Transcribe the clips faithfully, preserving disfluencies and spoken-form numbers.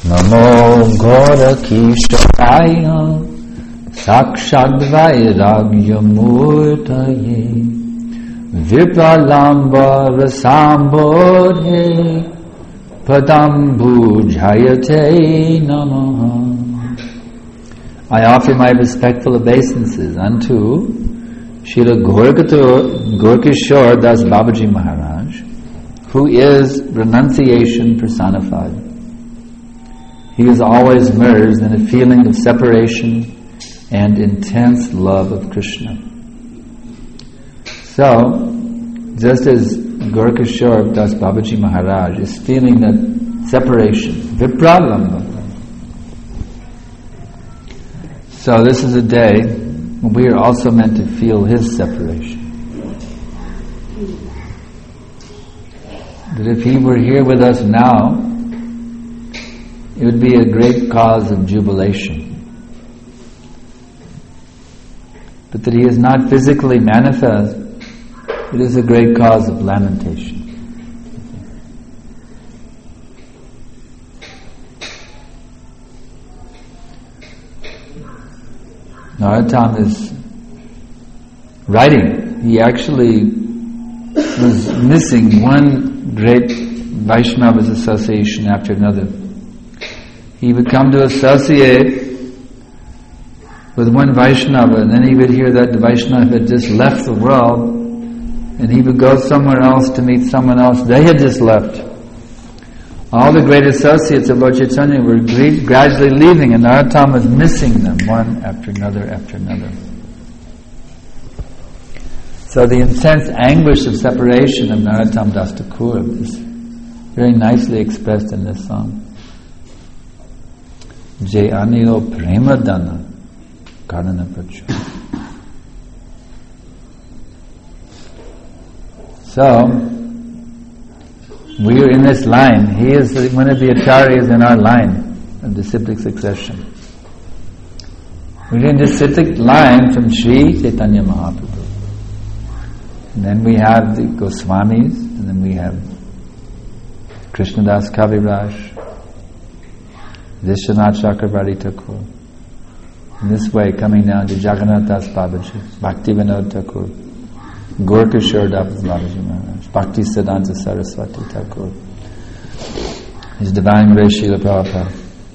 Namo Gorakishaya Sakshad Vairagyamurtaye Vipralamba Rasambodhe Padambu Jayate Namaha. I offer my respectful obeisances unto Srila Gorkishore Das Babaji Maharaj, who is renunciation personified. He is always merged in a feeling of separation and intense love of Krishna. So, just as Gorkishore Das Babaji Maharaj is feeling that separation, vipralamba. So this is a day when we are also meant to feel his separation. That if he were here with us now, it would be a great cause of jubilation. But that he is not physically manifest, it is a great cause of lamentation. Narottam is writing. He actually was missing one great Vaishnava's association after another. He would come to associate with one Vaishnava, and then he would hear that the Vaishnava had just left the world, and he would go somewhere else to meet someone else. They had just left. All the great associates of Lord Chaitanya were gradually leaving, and Narottam was missing them, one after another after another. So the intense anguish of separation of Narottam Das Thakur is very nicely expressed in this song. Jai anilo prema dana karana pachu. So, we are in this line. He is one of the acharyas in our line of disciplic succession. We're in this disciplic line from Sri Chaitanya Mahaprabhu. And then we have the Goswamis, and then we have Krishnadas Kaviraj, Vishwanath Chakravarti Thakur. In this way, coming down to Jagannath Das Babaji, Bhakti Vinod Thakur, Gorkishore Das Babaji Maharaj, Bhakti Siddhanta Saraswati Thakur, His Divine Grace Srila Prabhupada,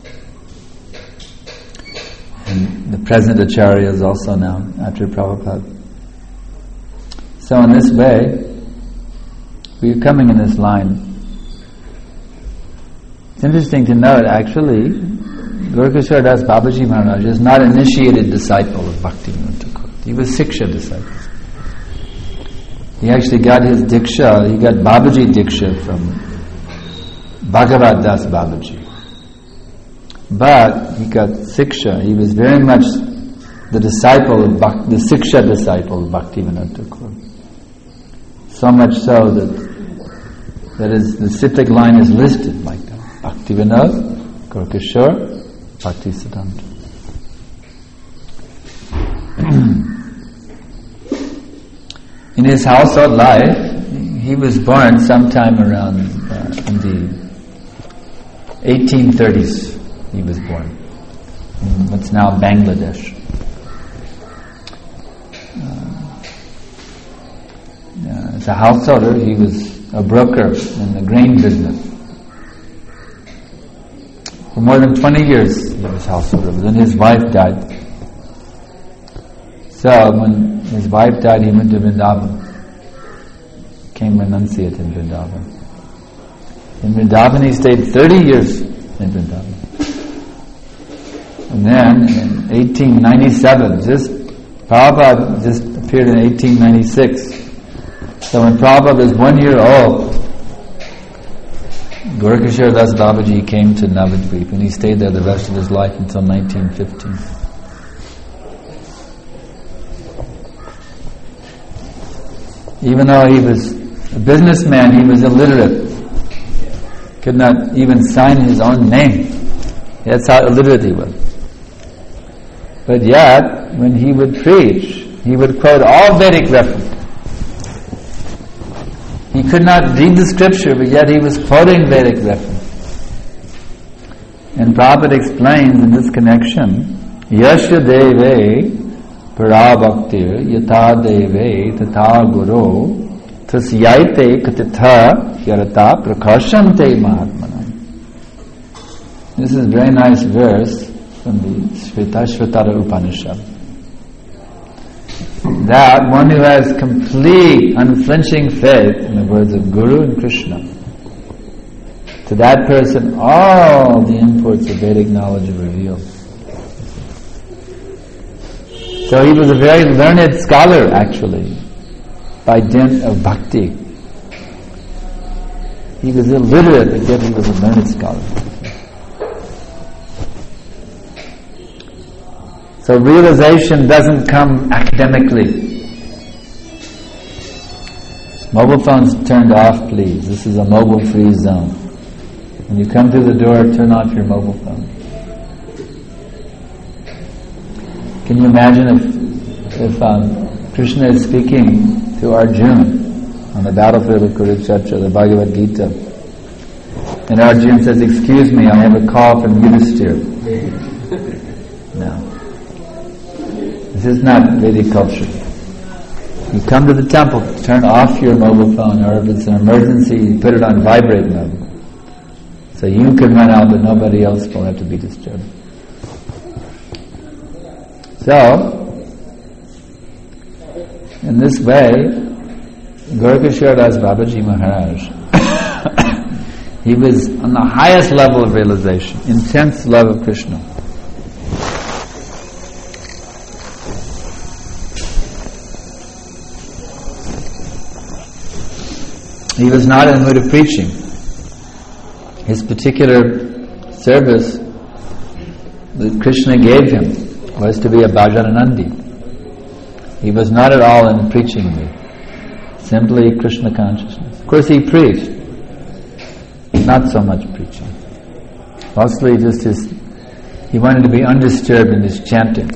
and the present Acharya is also now after Prabhupada. So in this way, we are coming in this line. It's interesting to note, actually, Gorkishore Das Babaji Maharaj is not an initiated disciple of Bhakti Vinod Thakur. He was Siksha disciple. He actually got his Diksha, he got Babaji Diksha from Bhagavad Das Babaji. But he got Siksha, he was very much the disciple of Bhakti, the Siksha disciple of Bhakti Vinod Thakur. So much so that that is, the Siddhic line is listed like that. Bhakti Vinod, Gorkishore, Bhakti Siddhanta. In his household life, he was born sometime around uh, in the eighteen thirties. He was born in what's now Bangladesh. Uh, uh, as a householder, he was a broker in the grain business. For more than twenty years, he was householder. Then his wife died. So when his wife died, he went to Vrindavan. Became renunciate in Vrindavan. In Vrindavan, he stayed thirty years in Vrindavan. And then in eighteen ninety-seven, just Prabhupada just appeared in eighteen ninety-six. So when Prabhupada was one year old, Gorkishore Das Babaji came to Navadvip, and he stayed there the rest of his life until nineteen fifteen. Even though he was a businessman, he was illiterate. Could not even sign his own name. That's how illiterate he was. But yet, when he would preach, he would quote all Vedic references. He could not read the scripture, but yet he was quoting Vedic references. And Prabhupada explains in this connection, Yasya deve parabhaktir yatha deve tatha guru tasyaite katitha yarata prakashante mahatmanam. This is a very nice verse from the Shvetashvatara Upanishad. That one who has complete, unflinching faith in the words of Guru and Krishna, to that person all the imports of Vedic knowledge are revealed. So he was a very learned scholar actually, by dint of bhakti. He was illiterate, but yet he was a learned scholar. So realization doesn't come academically. Mobile phones turned off, please. This is a mobile-free zone. When you come through the door, turn off your mobile phone. Can you imagine if, if um, Krishna is speaking to Arjuna on the battlefield of Kurukshetra, the Bhagavad Gita, and Arjuna says, "Excuse me, I have a call from Yudhishthira." No. This is not Vedic culture. You come to the temple, turn off your mobile phone, or if it's an emergency, you put it on vibrate mode. So you can run out, but nobody else will have to be disturbed. So, in this way, Gorakeshwar Das Babaji Maharaj, he was on the highest level of realization, intense love of Krishna. He was not in the mood of preaching. His particular service that Krishna gave him was to be a Bhajananandi. He was not at all in the preaching mood. Simply Krishna consciousness. Of course he preached. Not so much preaching. Mostly just his, he wanted to be undisturbed in his chanting.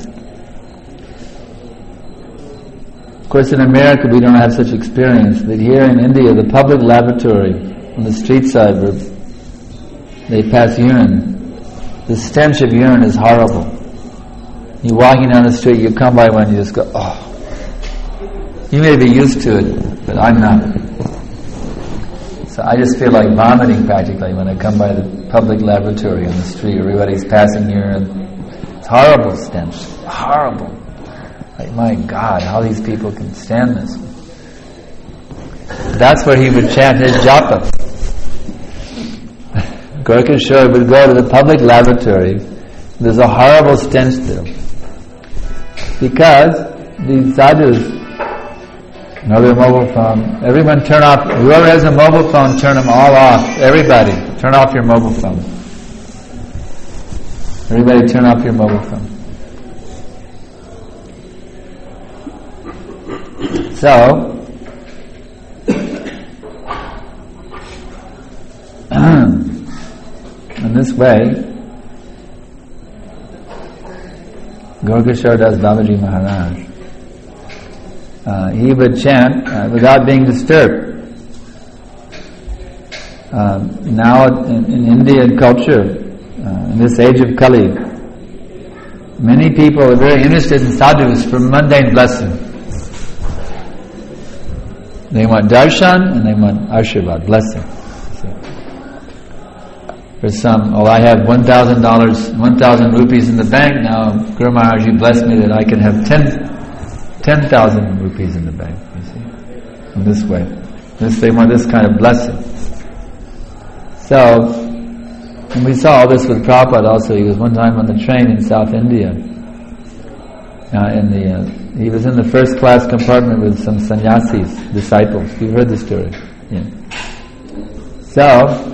Of course in America we don't have such experience, but here in India the public lavatory on the street side where they pass urine, the stench of urine is horrible. You're walking down the street, you come by one, you just go, oh. You may be used to it, but I'm not. So I just feel like vomiting practically when I come by the public lavatory on the street. Everybody's passing urine. It's horrible stench. Horrible. Like, my God, how these people can stand this. That's where he would chant his japa. Gorakeshwar would go to the public lavatory. There's a horrible stench there. Because these sadhus, another mobile phone, everyone turn off, whoever has a mobile phone, turn them all off. Everybody, turn off your mobile phone. Everybody turn off your mobile phone. So, in this way, Gorakeshwar Das Babaji Maharaj, uh, he would chant uh, without being disturbed. Uh, now, in, in Indian culture, uh, in this age of Kali, many people are very interested in sadhus for mundane blessing. They want darshan and they want ashirvad, blessing. For some, oh, I have one thousand dollars, one thousand rupees in the bank now. Guru Maharaj, you bless me that I can have ten, ten thousand rupees in the bank. You see, in this way, this they want this kind of blessing. So, and we saw all this with Prabhupada also. He was one time on the train in South India. Uh, in the, uh, he was in the first class compartment with some sannyasis, disciples. You've heard the story. Yeah. So,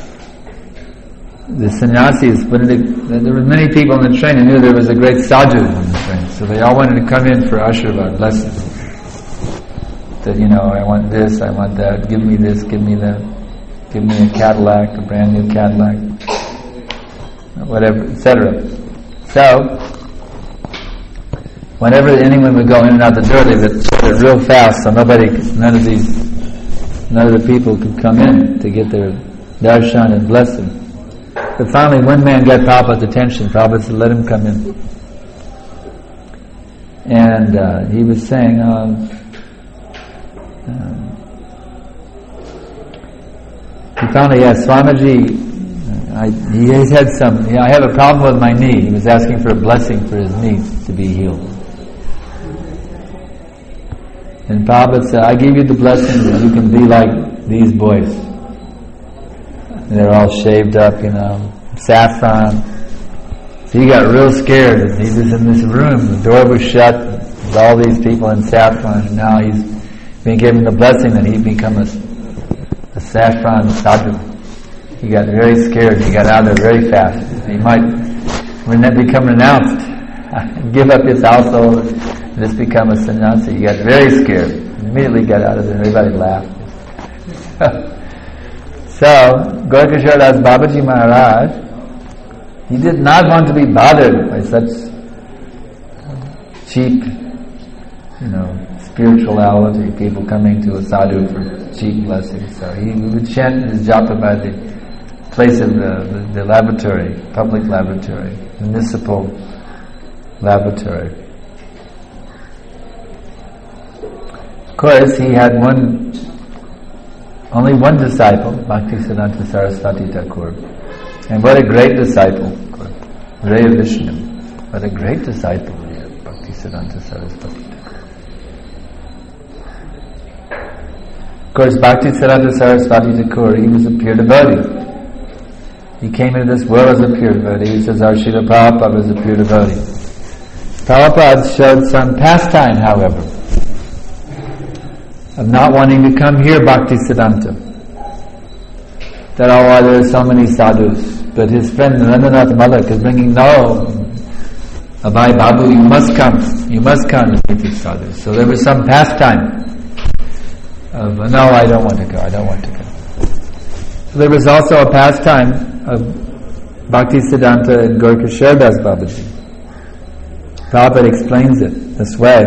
the sannyasis, when they, there were many people on the train who knew there was a great sadhu on the train, so they all wanted to come in for ashirvad, blessing. That, you know, I want this, I want that, give me this, give me that, give me a Cadillac, a brand new Cadillac, whatever, et cetera. So, whenever anyone would go in and out the door, they would shut it real fast, so nobody, none of these, none of the people could come in to get their darshan and blessing. But finally one man got Prabhupada's attention. Prabhupada said, let him come in. And uh, he was saying, um, um, he finally asked Swamiji, I, he had some, you know, I have a problem with my knee. He was asking for a blessing for his knee to be healed. And Prabhupada said, I give you the blessing that you can be like these boys. And they're all shaved up, you know, saffron. So he got real scared. He was in this room, the door was shut, with all these people in saffron, and now he's being given the blessing that he'd become a, a saffron sadhu. He got very scared. He got out of there very fast. He might become renounced, give up his household, and just become a sannyasi. He got very scared. Immediately got out of there. Everybody laughed. So, Gorakishore Das Babaji Maharaj, he did not want to be bothered by such cheap, you know, spirituality, people coming to a sadhu for cheap blessings. So he would chant his japa by the place of the, the, the laboratory, public laboratory, municipal laboratory. Of course, he had one, only one disciple, Bhaktisiddhanta Saraswati Thakur. And what a great disciple, Raya Vishnu. What a great disciple, Bhaktisiddhanta Saraswati Thakur. Of course, Bhaktisiddhanta Saraswati Thakur, he was a pure devotee. He came into this world as a pure devotee. He says, our Srila Prabhupada was a pure devotee. Prabhupada showed some pastime, however, of not wanting to come here, Bhaktisiddhanta. That, oh, there are so many sadhus. But his friend Narendranath Malak is bringing, no, Abhay Babu, you must come. You must come to meet these sadhus. So there was some pastime of, no, I don't want to go, I don't want to go. So there was also a pastime of Bhaktisiddhanta and Gorakishore Das Babaji. Prabhupada explains it this way.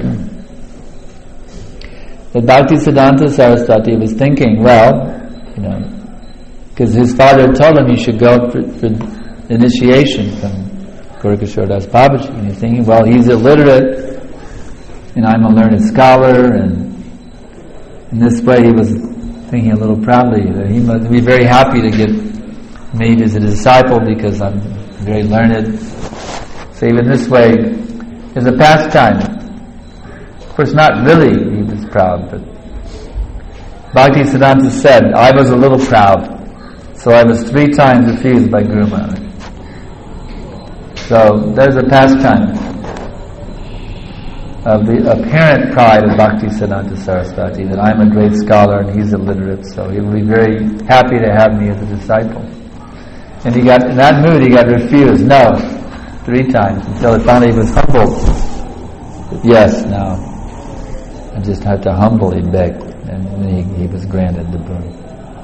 That Bhaktisiddhanta Saraswati was thinking, well, you know, because his father told him he should go for, for initiation from Gorakishore Das Babaji. And he's thinking, well, he's illiterate, and I'm a learned scholar, and in this way he was thinking a little proudly that he must be very happy to get made as a disciple because I'm very learned. So even this way is a pastime. Of course, not really he was proud, but Bhaktisiddhanta said, I was a little proud. So I was three times refused by Guru Maharaj. So there's a pastime of the apparent pride of Bhaktisiddhanta Saraswati that I'm a great scholar and he's illiterate, so he will be very happy to have me as a disciple. And he got, in that mood, he got refused, no, three times, until finally he was humbled. Yes, now, I just had to humbly beg, and he, he was granted the boon.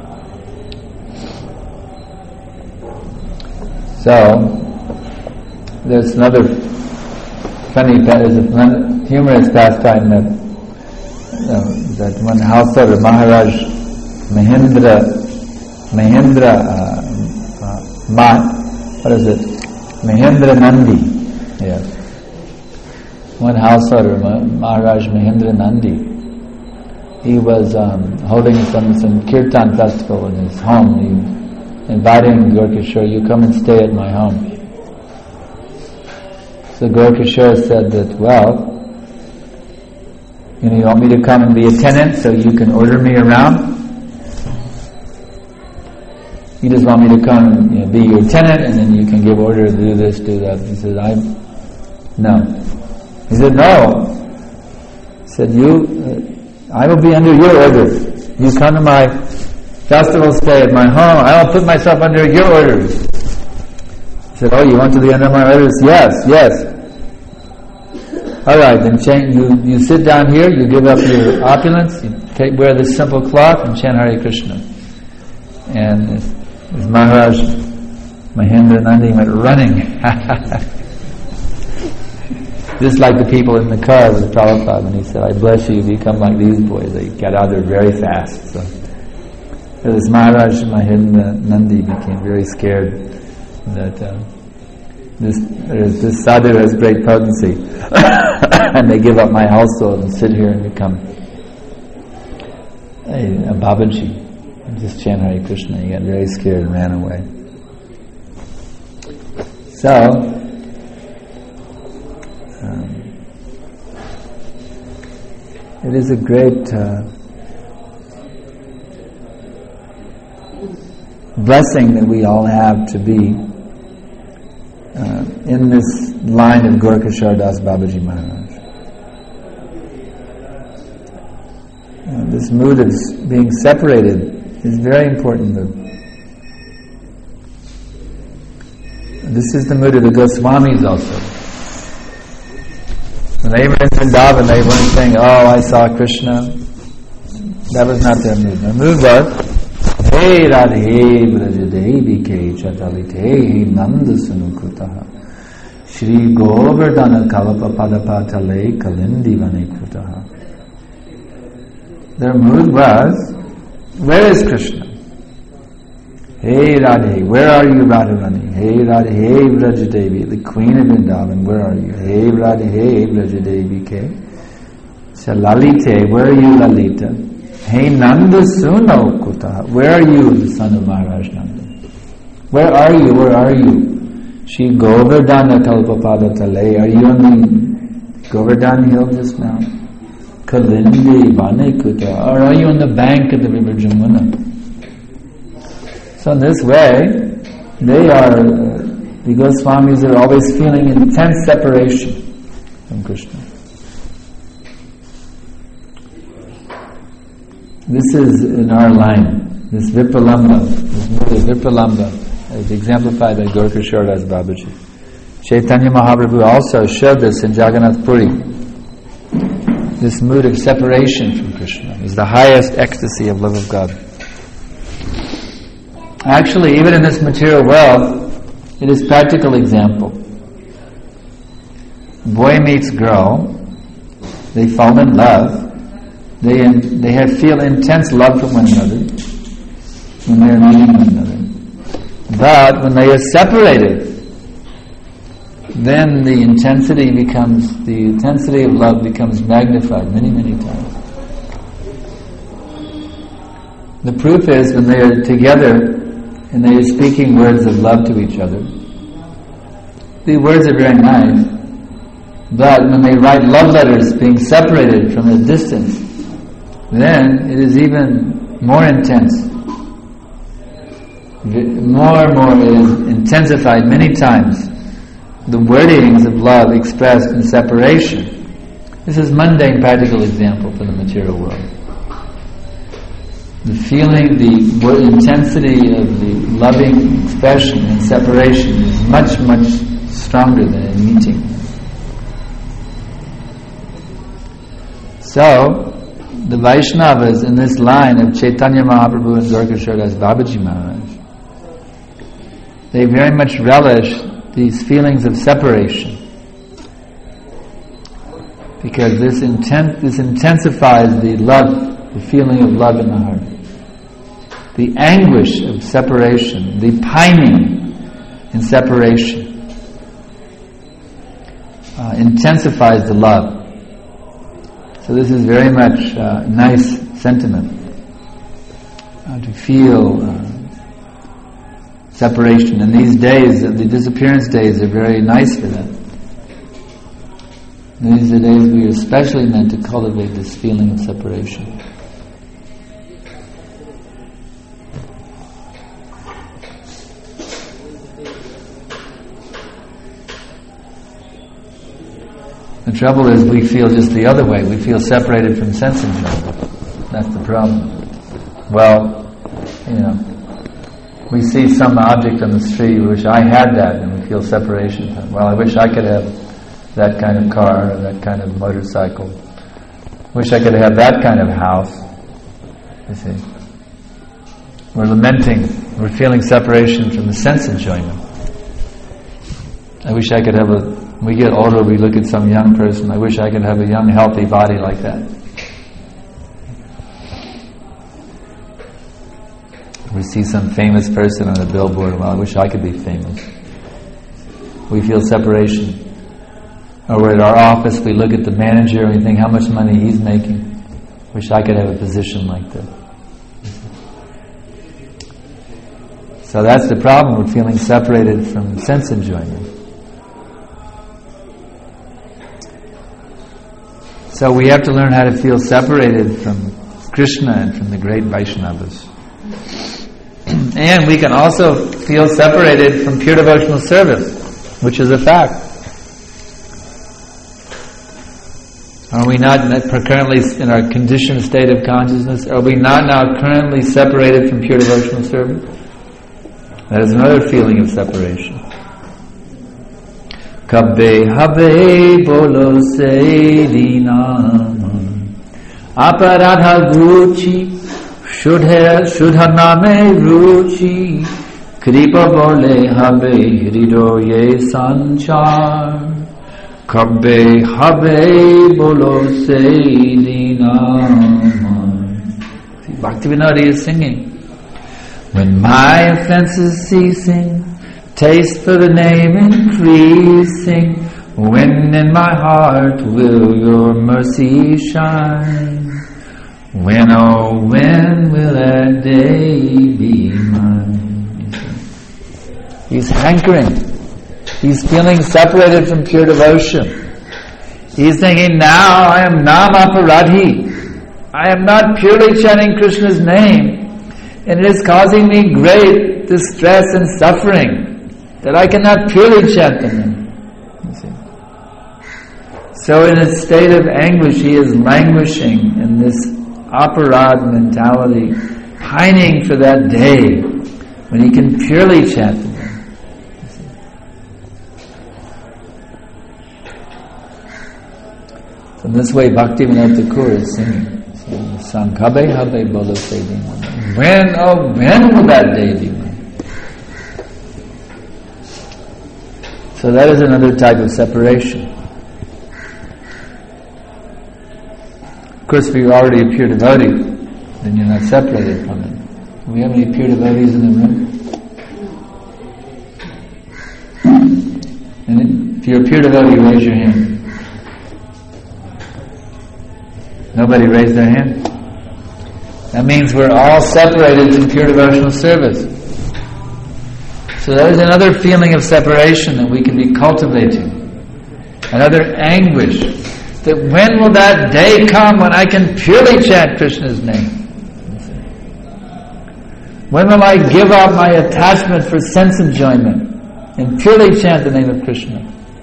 So, there's another funny, there's a humorous pastime that uh, that one householder, Maharaj Mahendra, Mahendra, uh, uh, Ma, what is it? Mahendra Nandi, yes. One householder, Maharaj Mahendra Nandi, he was um, holding some, some kirtan festival in his home. He inviting Gorakishore, you come and stay at my home. So Gorakishore said that, well, you know, you want me to come and be a tenant so you can order me around? You just want me to come and, you know, be your tenant and then you can give orders, do this, do that. He said, I, no. He said, no. He said, you, uh, I will be under your orders. You come to my festival stay at my home, I will put myself under your orders. He said, oh, you want to be under my orders? Yes, yes. Alright, then chant, you, you sit down here, you give up your opulence, you take, wear this simple cloth and chant Hare Krishna. And as, as Maharaj Mahendra Nandi went running, just like the people in the car with Prabhupada, and he said, I bless you, become like these boys. They got out there very fast. So So this Maharaj Mahinda Nandi became very scared that uh, this this sadhu has great potency, and they give up my household and sit here and become a, a Babaji and just chant Hare Krishna. He got very scared and ran away. So, um, it is a great uh, blessing that we all have to be uh, in this line of Gorakishore Das Babaji Maharaj. Uh, this mood of being separated is a very important mood. This is the mood of the Goswamis also. When they were in Vrindavan, they weren't saying, "Oh, I saw Krishna." That was not their mood. Their mood was, Hey Radhe Vrajadevi Ke Chatalite Nanda Sunukutaha Shri Govardhana Kalapa Padapatale Kalindi Vanikutaha. Their mood was, where is Krishna? Hey Radhe, where are you Radharani? Hey Radhe, hey Vrajadevi, the Queen of Vrindavan, where are you? Hey Radhe, hey Vrajadevi Ke Chalalite, where are you Lalita? Hey Nanda Suno Kutaha, where are you, the son of Maharaj Nanda? Where are you, where are you? Shri Govardhana Kalpapada Tale, are you on the Govardhan hill just now? Kalindi Vane Kutaha, or are you on the bank of the river Jamuna? So in this way, they are, uh, the Goswamis are always feeling intense separation from Krishna. This is in our line, this Vipralamba, this mood of Vipralamba, is exemplified by Gorakishore Das Babaji. Chaitanya Mahaprabhu also showed this in Jagannath Puri. This mood of separation from Krishna is the highest ecstasy of love of God. Actually, even in this material world, it is practical example. Boy meets girl, they fall in love, They they have feel intense love for one another when they are meeting one another. But when they are separated, then the intensity becomes the intensity of love becomes magnified many many times. The proof is when they are together and they are speaking words of love to each other. The words are very nice, but when they write love letters being separated from a distance, then it is even more intense. More and more it is intensified many times. The wordings of love expressed in separation. This is mundane practical example for the material world. The feeling, the intensity of the loving expression in separation is much, much stronger than in meeting. So, the Vaishnavas in this line of Chaitanya Mahaprabhu and Gorakishore Das Babaji Maharaj, they very much relish these feelings of separation, because this intent, this intensifies the love, the feeling of love in the heart. The anguish of separation, the pining in separation, uh, intensifies the love. So this is very much uh, nice sentiment uh, to feel uh, separation. And these days, the disappearance days, are very nice for that. These are days we are especially meant to cultivate this feeling of separation. The trouble is we feel just the other way. We feel separated from sense enjoyment. That's the problem. Well, you know, we see some object on the street, we wish I had that, and we feel separation from it. Well, I wish I could have that kind of car, or that kind of motorcycle. Wish I could have that kind of house. You see. We're lamenting, we're feeling separation from the sense enjoyment. I wish I could have a When we get older, we look at some young person, I wish I could have a young, healthy body like that. see some famous person on a billboard, well, I wish I could be famous. We feel separation. Or we're at our office, we look at the manager and we think how much money he's making. Wish I could have a position like that. So that's the problem with feeling separated from sense enjoyment. So we have to learn how to feel separated from Krishna and from the great Vaishnavas. And we can also feel separated from pure devotional service, which is a fact. Are we not currently in our conditioned state of consciousness? Are we not now currently separated from pure devotional service? That is another feeling of separation. Kabbe habe bolo se dinam aparadha guchi shudha shudha name ruchi kripa bole habe hridoye sanchar kabbe habe bolo se dinam. Bhaktivinoda is singing, when my offenses ceasing, taste for the name increasing, when in my heart will your mercy shine? When, oh, when will that day be mine? He's hankering. He's feeling separated from pure devotion. He's thinking, now I am Nam Aparadhi. I am not purely chanting Krishna's name, and it is causing me great distress and suffering, that I cannot purely chant the name. You see. So in a state of anguish, he is languishing in this aparad mentality, pining for that day when he can purely chant the name. You see. So in this way, Bhaktivinoda Thakur is singing. Sankhabe habe bolo se dinam. When, oh, when will that day be mine? So that is another type of separation. Of course, if you're already a pure devotee, then you're not separated from it. Do we have any pure devotees in the room? And if you're a pure devotee, raise your hand. Nobody raised their hand? That means we're all separated from pure devotional service. So that is another feeling of separation that we can be cultivating. Another anguish. That when will that day come when I can purely chant Krishna's name? When will I give up my attachment for sense enjoyment and purely chant the name of Krishna?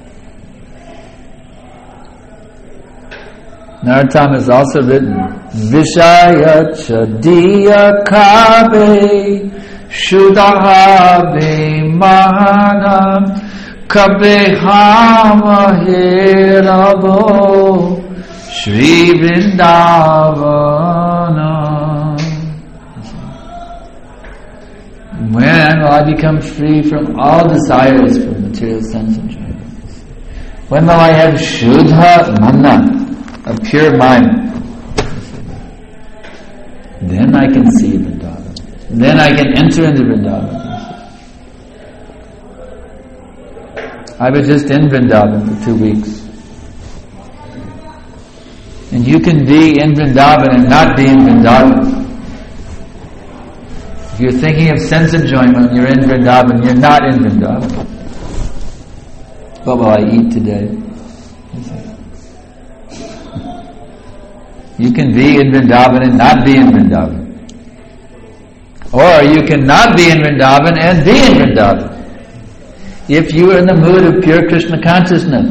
Narottam has also written, Vishaya chadiya kabe shudahabe mahanam kabe hamahirabo Shri Vrindavana. When will I become free from all desires for material sense enjoyment? When will I have Shuddha Mana, a pure mind? Then I can see Vrindavan. Then I can enter into Vrindavan. I was just in Vrindavan for two weeks. And you can be in Vrindavan and not be in Vrindavan. If you're thinking of sense enjoyment, you're in Vrindavan, you're not in Vrindavan. What will I eat today? You can be in Vrindavan and not be in Vrindavan. Or you can not be in Vrindavan and be in Vrindavan. If you are in the mood of pure Krishna consciousness.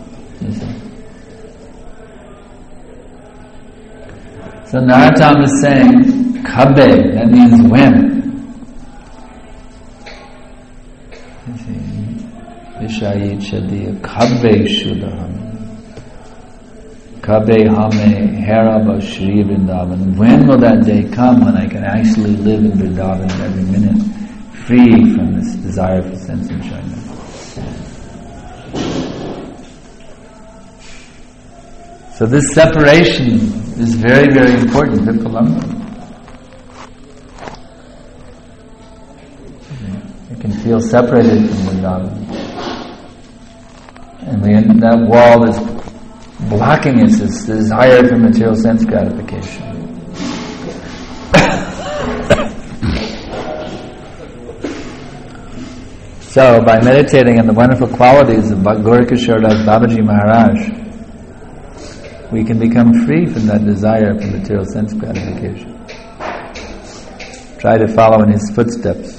So Narottam is saying, Kabe, that means when. Vishayi chadiya Kabe Shudaham. Kabe hame heraba Shri Vrindavan. When will that day come when I can actually live in Vrindavan every minute, free from this desire for sense enjoyment? So this separation is very, very important. You can feel separated from Vrindavan. And we, that wall is blocking us, this desire for material sense gratification. So, by meditating on the wonderful qualities of Gaurkishore Das Babaji Maharaj, we can become free from that desire for material sense gratification. Try to follow in his footsteps.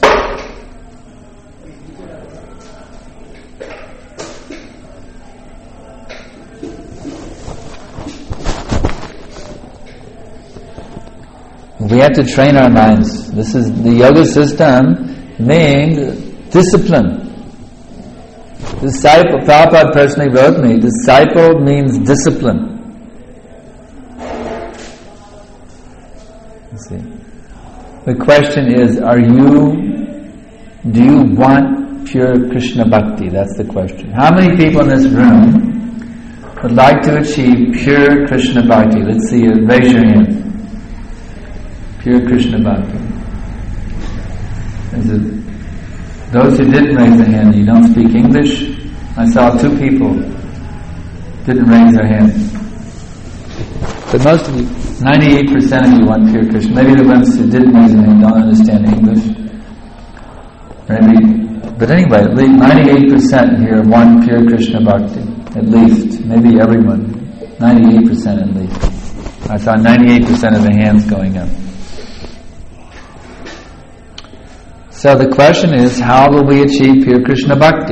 We have to train our minds. This is the yoga system means discipline. Disciple, Prabhupada personally wrote me, disciple means discipline. You see. The question is, are you, do you want pure Krishna Bhakti? That's the question. How many people in this room would like to achieve pure Krishna Bhakti? Let's see, raise your hand. Pure Krishna Bhakti. Is it, those who didn't raise their hand, you don't speak English? I saw two people didn't raise their hands. But most of you, ninety-eight percent of you want pure Krishna. Maybe the ones who didn't raise their hand don't understand English. Maybe, but anyway, at least ninety-eight percent here want pure Krishna Bhakti. At least. Maybe everyone. ninety-eight percent at least. I saw ninety-eight percent of the hands going up. So the question is, how will we achieve pure Krishna Bhakti?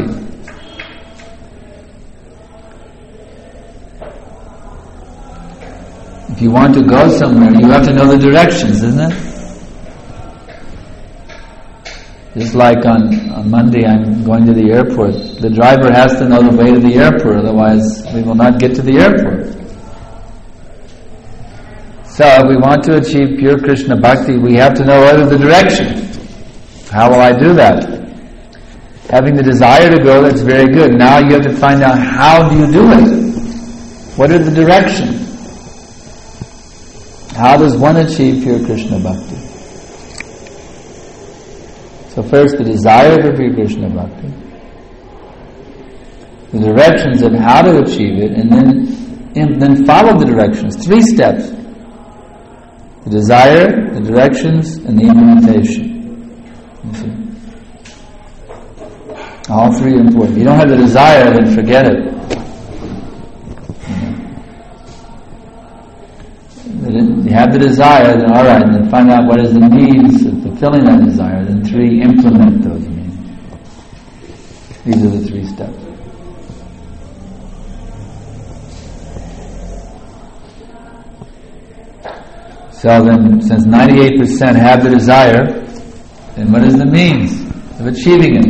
If you want to go somewhere, you have to know the directions, isn't it? Just like on, on Monday I'm going to the airport. The driver has to know the way to the airport, otherwise we will not get to the airport. So if we want to achieve pure Krishna Bhakti, we have to know what is the direction. How will I do that? Having the desire to go, that's very good. Now you have to find out, how do you do it? What are the directions? How does one achieve pure Krishna Bhakti? So first, the desire for pure Krishna Bhakti, the directions of how to achieve it, and then, and then follow the directions. Three steps. The desire, the directions, and the implementation. You see? All three are important. If you don't have the desire, then forget it. You have the desire, then alright, and then find out what is the means of fulfilling that desire. Then three, implement those means. These are the three steps. So then, since ninety-eight percent have the desire, then what is the means of achieving it?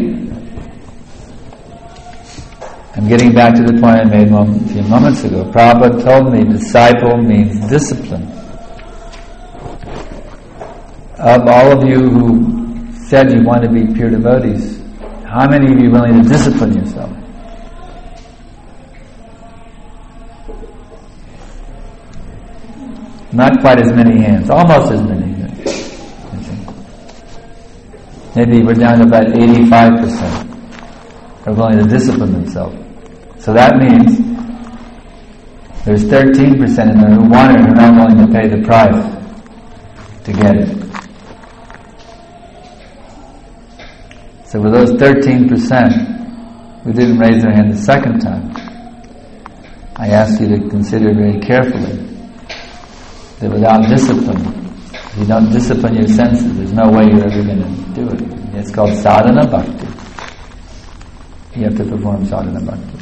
I'm getting back to the point I made a few moments ago. Prabhupada told me disciple means discipline. Of all of you who said you want to be pure devotees, how many of you are willing to discipline yourself? Not quite as many hands, almost as many hands. Maybe we're down to about eighty-five percent are willing to discipline themselves. So that means there's thirteen percent in there who want it and are not willing to pay the price to get it. So for those thirteen percent who didn't raise their hand the second time, I ask you to consider very carefully that without discipline, if you don't discipline your senses, there's no way you're ever going to do it. It's called sadhana bhakti. You have to perform sadhana bhakti.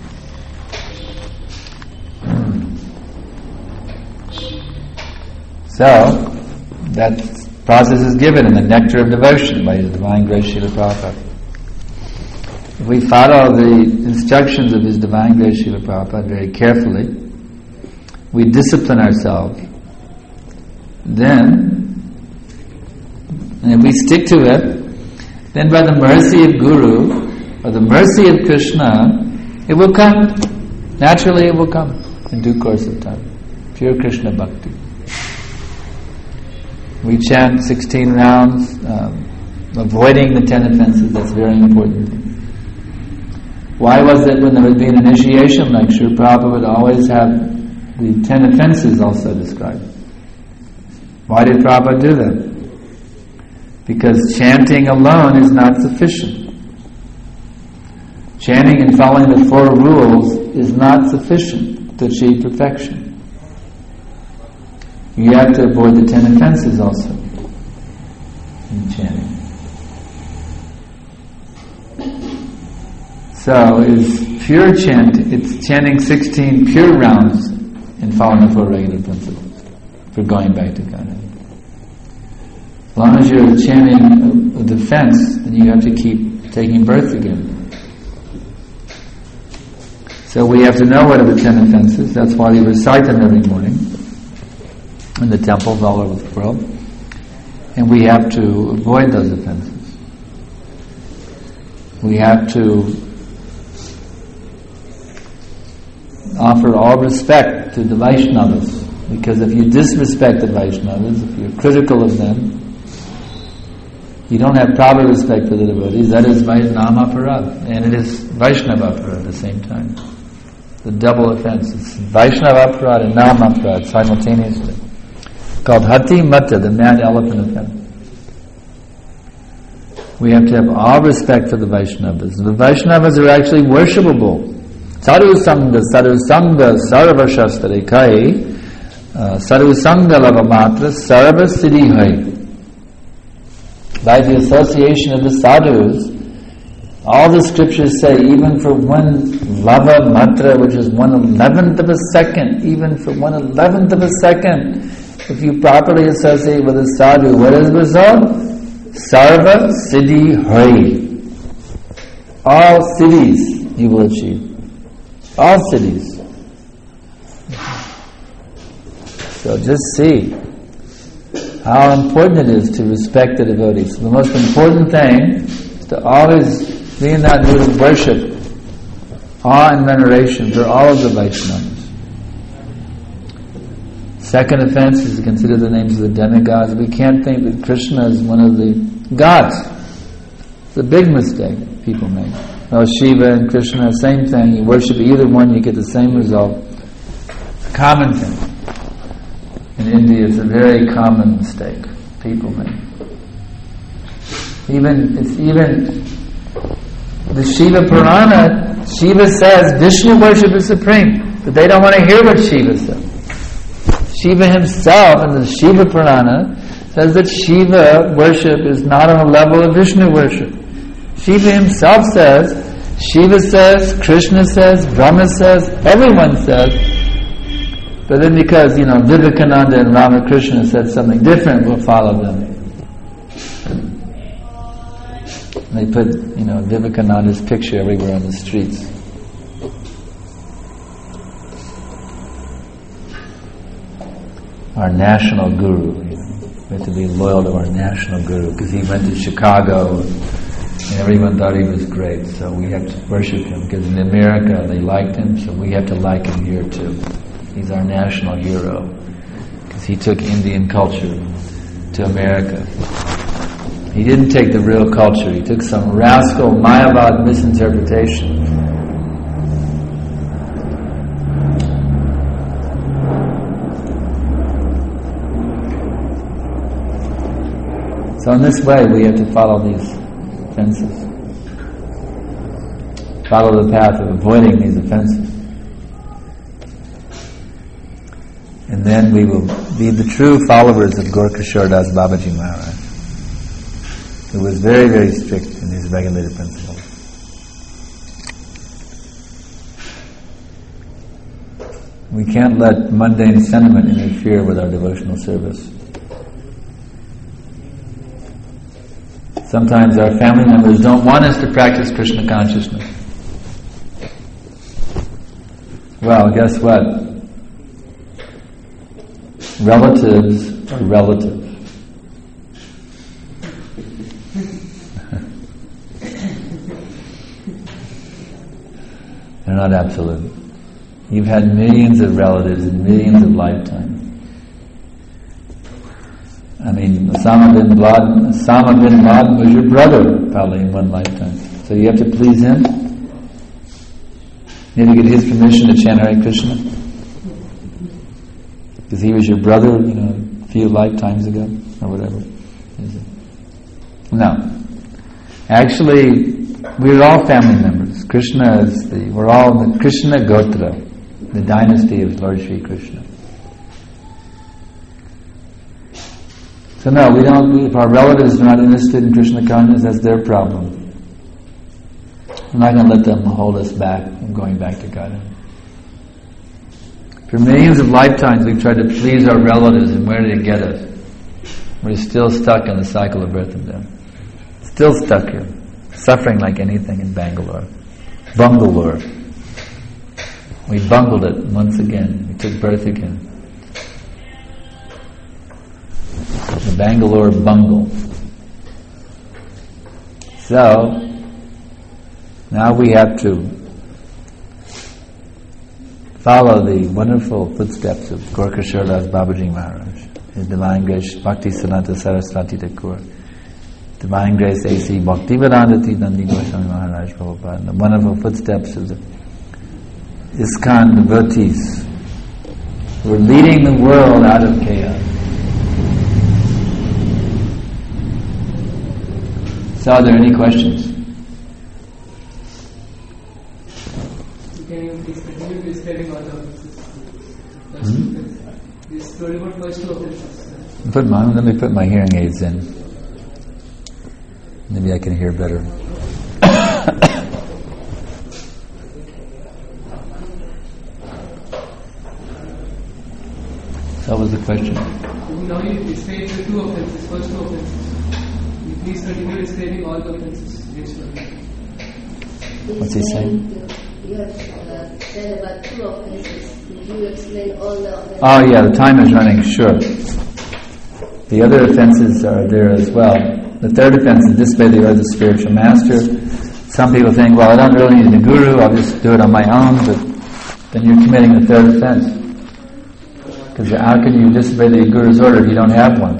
So, that process is given in the Nectar of Devotion by His Divine Grace Srila Prabhupada. If we follow the instructions of His Divine Grace Srila Prabhupada very carefully, we discipline ourselves, then, and if we stick to it, then by the mercy of Guru, or the mercy of Krishna, it will come. Naturally it will come in due course of time. Pure Krishna Bhakti. We chant sixteen rounds, um, avoiding the ten offenses, that's very important. Why was it when there would be an initiation lecture, Prabhupada would always have the ten offenses also described? Why did Prabhupada do that? Because chanting alone is not sufficient. Chanting and following the four rules is not sufficient to achieve perfection. You have to avoid the ten offenses also in chanting. So it's pure chanting, it's chanting sixteen pure rounds and following the four regular principles for going back to Godhead. As long as you're chanting a defense, then you have to keep taking birth again. So we have to know what are the ten offenses. That's why we recite them every morning in the temples all over the world. And we have to avoid those offenses. We have to offer all respect to the Vaishnavas, because if you disrespect the Vaishnavas, if you're critical of them, you don't have proper respect for the devotees. That is Vaishnava Aparad, and it is Vaishnava Aparad at the same time. The double offense. It's Vaishnava Aparad and Nama Aparad simultaneously. Called Hati Mata, the mad elephant offense. We have to have all respect for the Vaishnavas. The Vaishnavas are actually worshipable. Sadhu Sangha, Sadhu Sangha, Sarva Shastare Kai, Sadhu Sangha Lava Matra, Sarva Siddhi Hai. By the association of the sadhus, all the scriptures say, even for one lava matra, which is one eleventh of a second, even for one eleventh of a second, if you properly associate with a sadhu, what is the result? Sarva Siddhi Hai. All siddhis you will achieve. All cities. So just see how important it is to respect the devotees. The most important thing is to always be in that mood of worship, awe and veneration for all of the Vaishnavas. Second offense is to consider the names of the demigods. We can't think that Krishna is one of the gods. It's a big mistake people make. Oh, Shiva and Krishna, same thing. You worship either one, you get the same result. It's a common thing. In India, it's a very common mistake people make. Even, it's even, the Shiva Purana, Shiva says Vishnu worship is supreme, but they don't want to hear what Shiva says. Shiva himself in the Shiva Purana says that Shiva worship is not on the level of Vishnu worship. Shiva himself says, Shiva says, Krishna says, Brahma says, everyone says, but then because, you know, Vivekananda and Ramakrishna said something different, we'll follow them. They put, you know, Vivekananda's picture everywhere on the streets. Our national guru, you know. We have to be loyal to our national guru because he went to Chicago and everyone thought he was great, so we have to worship him because in America they liked him, so we have to like him here too. He's our national hero because he took Indian culture to America. He didn't take the real culture, he took some rascal Mayavad misinterpretation. So in this way we have to follow these offenses. Follow the path of avoiding these offenses. And then we will be the true followers of Gorkashore Das Babaji Maharaj, who was very, very strict in his regulated principles. We can't let mundane sentiment interfere with our devotional service. Sometimes our family members don't want us to practice Krishna consciousness. Well, guess what? Relatives are relatives. They're not absolute. You've had millions of relatives in millions of lifetimes. I mean, Osama bin Laden, Osama bin Laden was your brother, probably in one lifetime. So you have to please him. You have to get his permission to chant Hare Krishna. Because he was your brother, you know, a few lifetimes ago, or whatever. No. Actually, we're all family members. Krishna is the, we're all in the Krishna Gotra, the dynasty of Lord Sri Krishna. So no, we don't, if our relatives are not interested in Krishna consciousness, that's their problem. I'm not going to let them hold us back from going back to Godhead. For millions of lifetimes we've tried to please our relatives, and where did it get us? We're still stuck in the cycle of birth and death. Still stuck here. Suffering like anything in Bangalore. Bangalore. We bungled it once again. We took birth again. The Bangalore bungle. So, now we have to follow the wonderful footsteps of Gaura Das Babaji Maharaj, His Divine Grace Bhakti Siddhanta Saraswati Thakur, Divine Grace A C Bhaktivedanta Nandi Goswami Maharaj Prabhupada, and the wonderful footsteps of the ISKCON devotees who are leading the world out of chaos. So, are there any questions? Can you please continue describing all the offenses? Hmm? This story about first two offenses. Put my, let me put my hearing aids in. Maybe I can hear better. So what was the question? Now you described the two offenses, first two offenses. You please continue describing all the offenses. What's he saying? You have uh, said about two offenses. Did you explain all the offenses? Oh yeah, the time is running short. The other offenses are there as well. The third offense is disobey the order of the spiritual master. Some people think, well, I don't really need a guru, I'll just do it on my own, but then you're committing the third offense. Because how can you disobey the guru's order if you don't have one?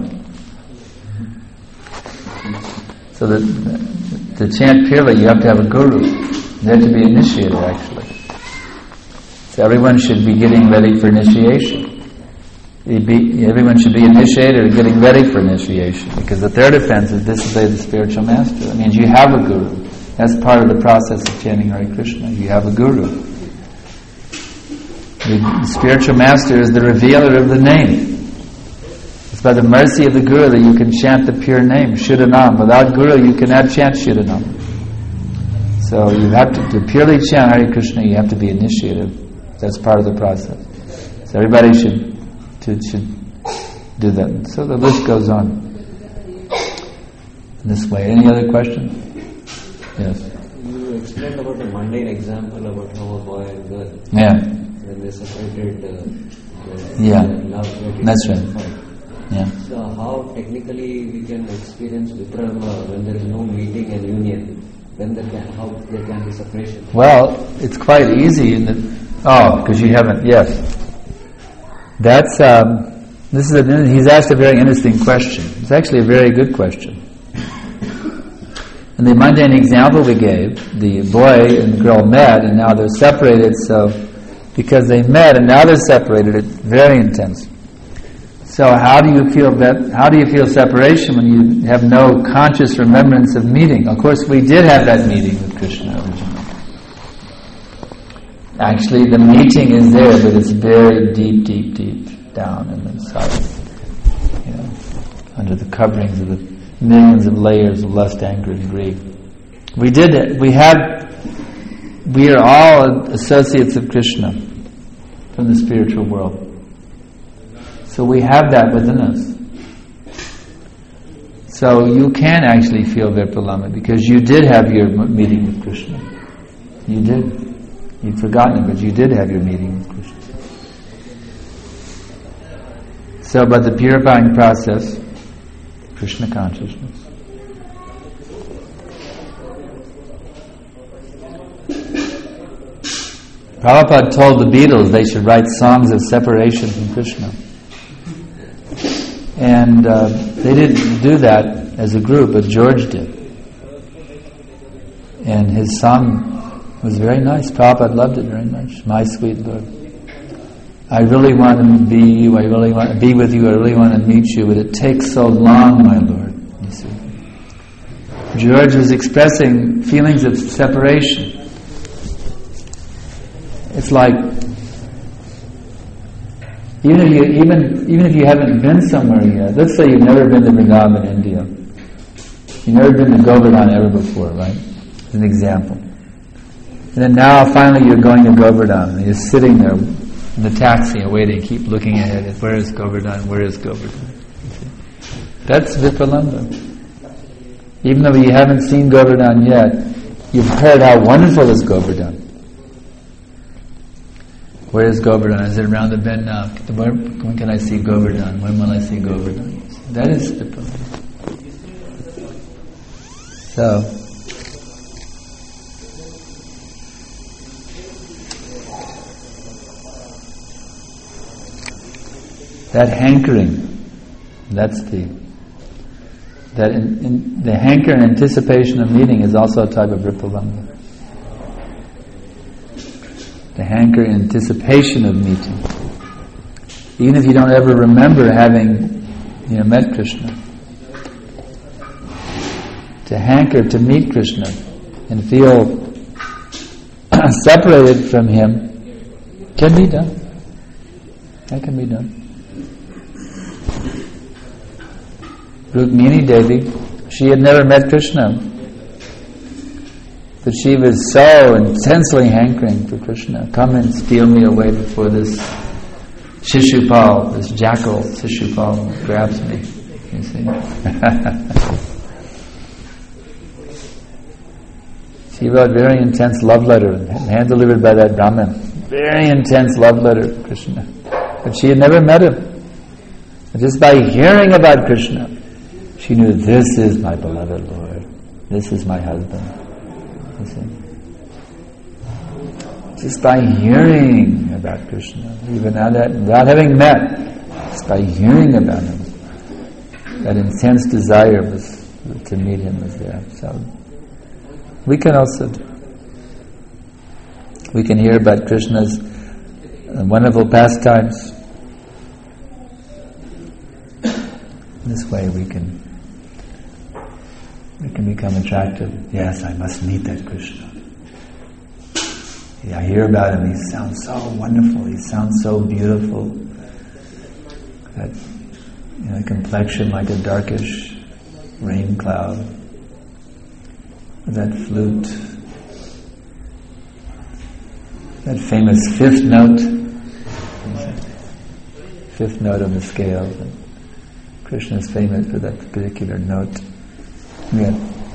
So that to chant purely, you have to have a guru. You have to be initiated, actually. So everyone should be getting ready for initiation. Be, everyone should be initiated or getting ready for initiation, because the third offense is disobey the spiritual master. That means you have a guru. That's part of the process of chanting Hare Krishna. You have a guru. The spiritual master is the revealer of the name. It's by the mercy of the guru that you can chant the pure name, Shuddhanam. Without guru, you cannot chant Shuddhanam. So you have to, to purely chant Hare Krishna, you have to be initiated. That's part of the process. So everybody should to, should do that. So the list goes on in this way. Any other questions? Yes. You explained about a mundane example about how a boy and girl, yeah, when they separated, uh, the yeah, love. that's right. Fight. Yeah. So how technically we can experience viprama when there is no meeting and union? Then there can, how there can be separation? Well, it's quite easy in the oh, because you haven't. Yes. That's, um, this is a, he's asked a very interesting question. It's actually a very good question. In the mundane example we gave, the boy and the girl met and now they're separated, so because they met and now they're separated, it's very intense. So how do you feel that, how do you feel separation when you have no conscious remembrance of meeting? Of course we did have that meeting with Krishna originally. Actually, the meeting is there, but it's very deep, deep, deep down in the silence. You know, under the coverings of the millions of layers of lust, anger, and greed. We did. We have. We are all associates of Krishna from the spiritual world. So we have that within us. So you can actually feel Vipralama because you did have your meeting with Krishna. You did. You've forgotten it, but you did have your meeting with Krishna. So, but the purifying process, Krishna consciousness. Prabhupada told the Beatles they should write songs of separation from Krishna. And uh, they didn't do that as a group, but George did. And his song was very nice. Prabhupada loved it very much. My sweet Lord. I really want to be you, I really want to be with you, I really want to meet you, but it takes so long, my Lord. You see. George was expressing feelings of separation. It's like, even if you even even if you haven't been somewhere yet, let's say you've never been to Vrindavan, India. You've never been to Govardhan ever before, right? As an example. And then now finally you're going to Govardhan, and you're sitting there in the taxi and waiting, keep looking ahead. Where is Govardhan? Where is Govardhan? That's Vipralambha. Even though you haven't seen Govardhan yet, you've heard how wonderful is Govardhan. Where is Govardhan? Is it around the bend now? When can I see Govardhan? When will I see Govardhan? That is Vipralambha. So, that hankering, that's the, that in, in, the hanker and anticipation of meeting is also a type of Vipralambha. The hanker and anticipation of meeting. Even if you don't ever remember having, you know, met Krishna. To hanker to meet Krishna and feel separated from Him can be done. That can be done. Rukmini Devi, she had never met Krishna, but she was so intensely hankering for Krishna. Come and steal me away before this Shishupal, this jackal Shishupal grabs me. You see? She wrote very intense love letter, hand delivered by that Brahmin. Very intense love letter to Krishna. But she had never met him. But just by hearing about Krishna, she knew, this is my beloved Lord. This is my husband. You see? Just by hearing about Krishna, even without, that, without having met, just by hearing about him, that intense desire was to meet him was there. So we can also do. We can hear about Krishna's wonderful pastimes. This way we can we can become attracted. Yes, I must meet that Krishna. Yeah, I hear about him. He sounds so wonderful. He sounds so beautiful. That, you know, complexion like a darkish rain cloud. That flute. That famous fifth note. Fifth note on the scale. Krishna is famous for that particular note. Yeah.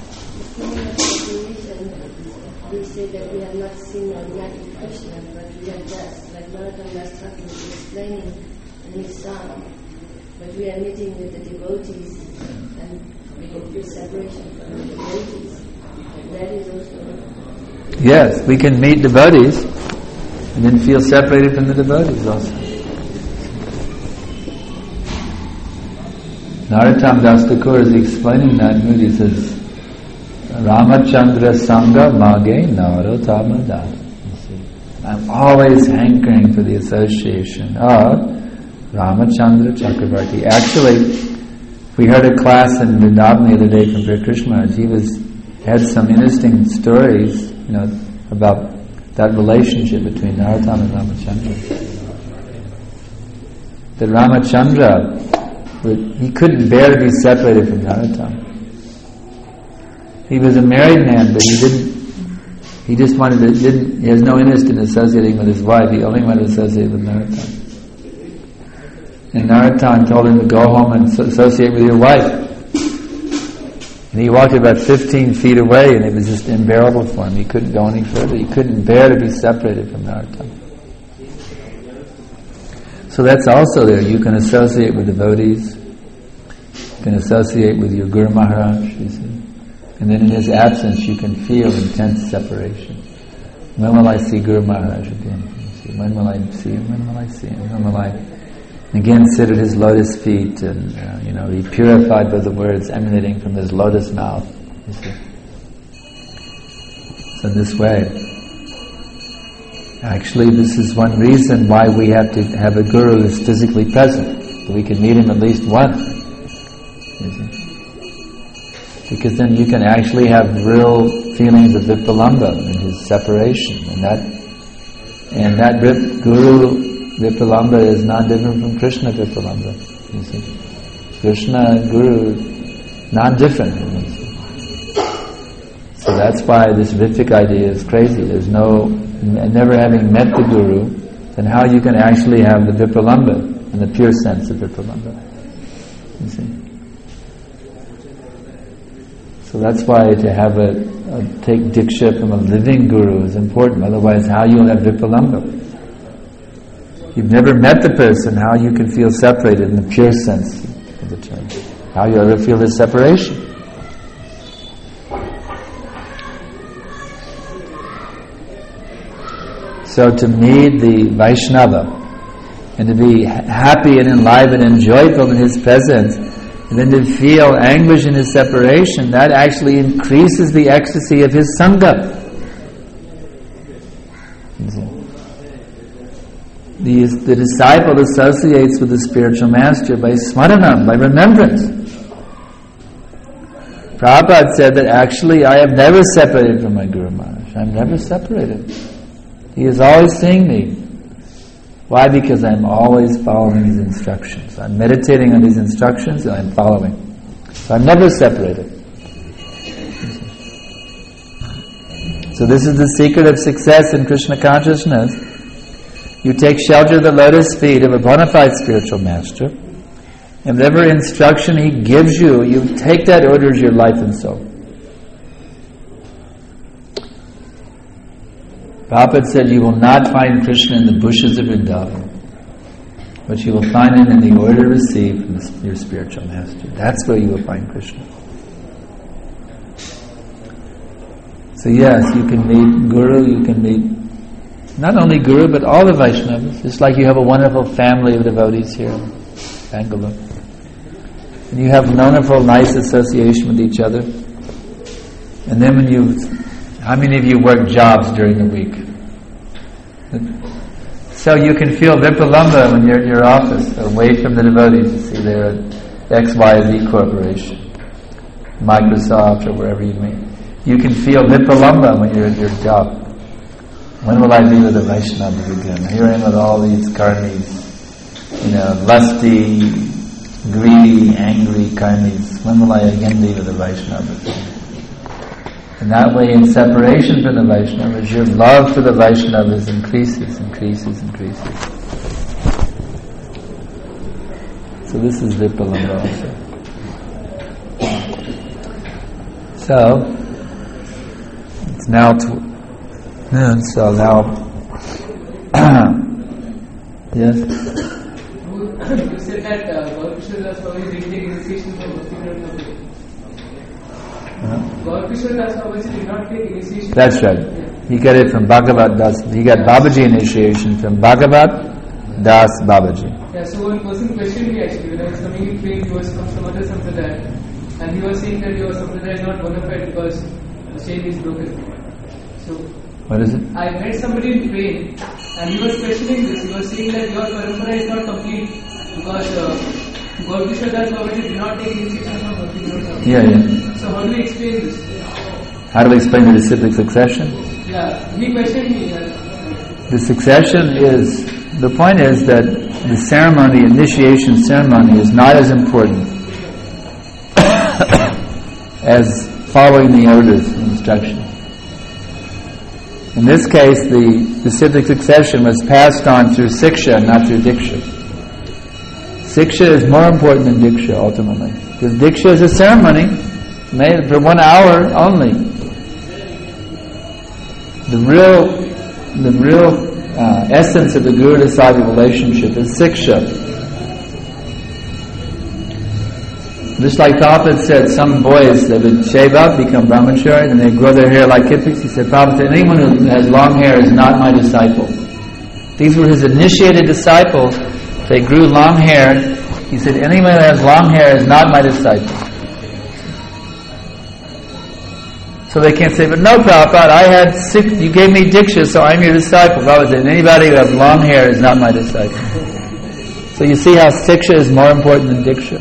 We say that we have not seen or met Krishna, but we are just, like Narottam Das Thakur was explaining in his song, but we are meeting with the devotees and we feel separation from the devotees. And that is also... Yes, we can meet devotees and then feel separated from the devotees also. Narottam Das Thakur is explaining that mood. He says, Ramachandra Sangha Mage Narottama Das. I'm always hankering for the association of Ramachandra Chakravarti. Actually, we heard a class in Vrindavan the other day from Hare Krishna Maharaj. He was had some interesting stories, you know, about that relationship between Narottam and Ramachandra. That Ramachandra, he couldn't bear to be separated from Narottam. He was a married man, but he didn't. He just wanted to. Didn't. He has no interest in associating with his wife. He only wanted to associate with Narottam. And Narottam told him to go home and associate with your wife. And he walked about fifteen feet away, and it was just unbearable for him. He couldn't go any further. He couldn't bear to be separated from Narottam. So that's also there. You can associate with devotees. You can associate with your Guru Maharaj, you see. And then in his absence, you can feel intense separation. When will I see Guru Maharaj again? You see, when will I see him? When will I see him? When will I Again, sit at his lotus feet, and uh, you know, be purified by the words emanating from his lotus mouth. You see. So this way, actually, this is one reason why we have to have a guru who is physically present, so we can meet him at least once. You see. Because then you can actually have real feelings of Vipalamba and his separation, and that, and that Vip, guru. Vipalamba is not different from Krishna Vipalamba. You see, Krishna Guru, not different. You see. So that's why this Vitic idea is crazy. There's no, never having met the Guru, then how you can actually have the Vipalamba in the pure sense of Vipalamba. You see. So that's why to have a, a take diksha from a living Guru is important. Otherwise, how you'll have Vipalamba? You've never met the person, how you can feel separated in the pure sense of the term. How you ever feel this separation. So to meet the Vaishnava and to be happy and enlivened and joyful in his presence, and then to feel anguish in his separation, that actually increases the ecstasy of his Sangha. The, the disciple associates with the spiritual master by smarana, by remembrance. Prabhupada said that actually I have never separated from my Guru Maharaj. I'm never separated. He is always seeing me. Why? Because I'm always following his instructions. I'm meditating on his instructions and I'm following. So I'm never separated. So this is the secret of success in Krishna consciousness. You take shelter of the lotus feet of a bona fide spiritual master, and whatever instruction he gives you, you take that order as your life and soul. Prabhupada said you will not find Krishna in the bushes of Vrindavan, but you will find him in the order received from your spiritual master. That's where you will find Krishna. So yes, you can meet Guru, you can meet not only Guru, but all the Vaishnavas. Just like you have a wonderful family of devotees here in Bangalore. And you have wonderful, nice association with each other. And then when you, how many of you work jobs during the week? So you can feel Vipalamba when you're at your office, away from the devotees. You see, they're at X Y Z Corporation, Microsoft, or wherever you meet. You can feel Vipalamba when you're at your job. When will I be with the Vaishnavas again? Here I am with all these karmis, you know, lusty, greedy, angry karmis. When will I again be with the Vaishnavas? And that way, in separation from the Vaishnavas, your love for the Vaishnavas increases, increases, increases. So this is Vipalamba also. So, it's now to And so now, yes? You said that uh, Gaur Kishore Das Babaji didn't take initiation from Bhaktivinoda Thakur. Gaur Kishore Das Babaji did not take initiation. That's right. He got it from Bhagavad Das. He got Babaji initiation from Bhagavad Das Babaji. Yeah, so one person questioned me actually when I was coming in train, he was from some other sampradaya, and he was saying that your sampradaya is not bona fide because the chain is broken. So, what is it? I met somebody in train and he was questioning this. He was saying that your parampara is not complete because uh, Gaur Kishore Das Babaji did not take initiation from Bhaktivinoda Thakur. Yeah, yeah. So how do we explain this? How do we explain the disciplic succession? Yeah, he questioned me. Uh, the succession is, the point is that the ceremony, initiation ceremony is not as important as following the orders and instructions. In this case, the disciplic succession was passed on through siksha, not through diksha. Siksha is more important than diksha, ultimately. Because diksha is a ceremony made for one hour only. The real, the real uh, essence of the guru-disciple relationship is siksha. Just like Prabhupada said, some boys, they would shave up, become brahmachari, and they grow their hair like hippies. He said, Prabhupada, anyone who has long hair is not my disciple. These were his initiated disciples. They grew long hair. He said, anyone who has long hair is not my disciple. So they can't say, but no, Prabhupada, I had six, you gave me Diksha, so I'm your disciple. Prabhupada said, anybody who has long hair is not my disciple. So you see how Siksha is more important than Diksha.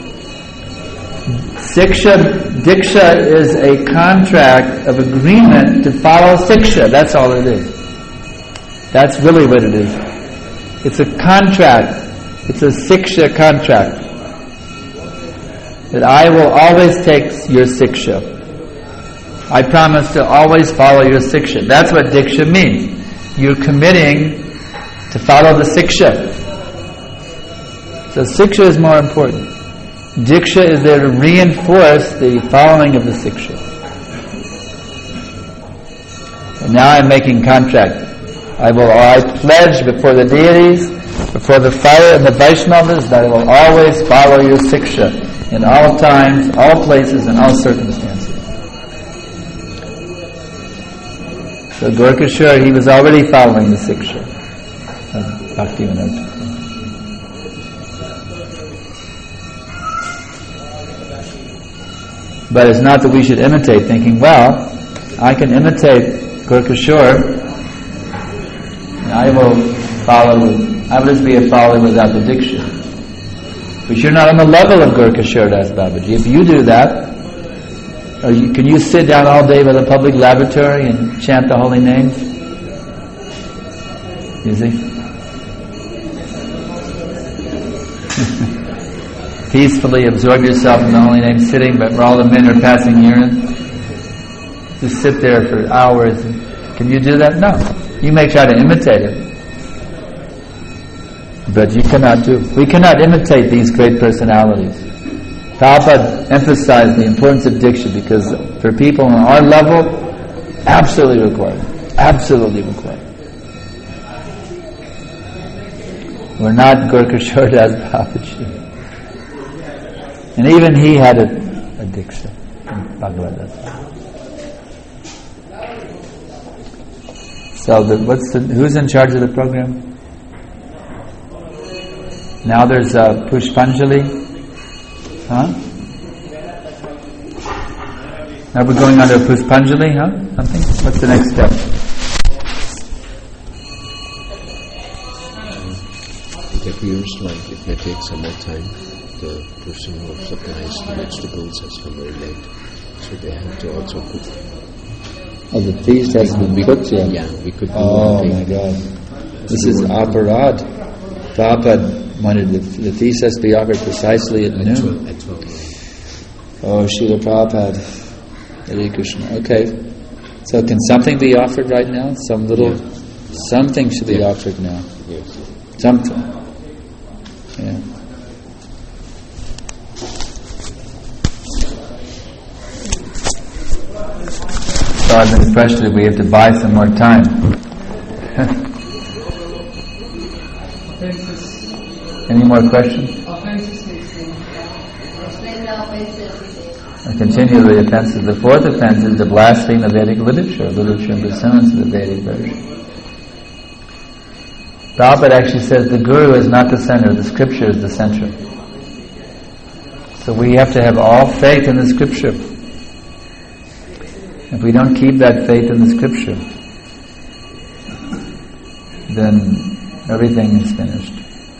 Siksha, Diksha is a contract of agreement to follow Siksha. That's all it is. That's really what it is. It's a contract. It's a Siksha contract. That I will always take your Siksha. I promise to always follow your Siksha. That's what Diksha means. You're committing to follow the Siksha. So Siksha is more important. Diksha is there to reinforce the following of the Siksha. And now I'm making contract. I will, I pledge before the deities, before the fire and the Vaishnavas, that I will always follow your Siksha in all times, all places, and all circumstances. So Gorkashore, he was already following the Siksha of Bhaktivinoda Thakur. But it's not that we should imitate, thinking, well, I can imitate Gorkashore, and I will follow, I will just be a follower without the Diksha. But you're not on the level of Gorkashore Das Babaji. If you do that, or you, can you sit down all day by the public lavatory and chant the holy names? You see? Peacefully absorb yourself in the holy name, sitting, but where all the men are passing urine. Just sit there for hours. Can you do that? No. You may try to imitate it, but you cannot do. We cannot imitate these great personalities. Prabhupada emphasized the importance of Diksha because for people on our level, absolutely required. Absolutely required. We're not Gorkashore Das Babaji. And even he had a, a Diksha in Bhagavad Gita. So the, what's the, who's in charge of the program? Now there's uh, Pushpanjali. Huh? Now we're going on to Pushpanjali, huh? Something? What's the next step? It appears like it may take some more time. The person who supplies the vegetables has come very late, so they have to also cook. Oh, the feast has been cooked yet? Yeah, we could do Oh my God. This is aparad. Prabhupada wanted the, the feast has to be offered precisely at, at noon. twelve, at twelve. Oh, Srila Prabhupada. Hare Krishna. Okay. So can something be offered right now? Some little, yeah. something should be yeah. offered now. Yes. Something. Yeah. So I've been impressed that we have to buy some more time. Any more questions? I continue the offenses. The fourth offense is to blaspheme the Vedic literature, literature in pursuance of the Vedic version. Prabhupada actually says the Guru is not the center, the Scripture is the center. So we have to have all faith in the Scripture. If we don't keep that faith in the Scripture, then everything is finished.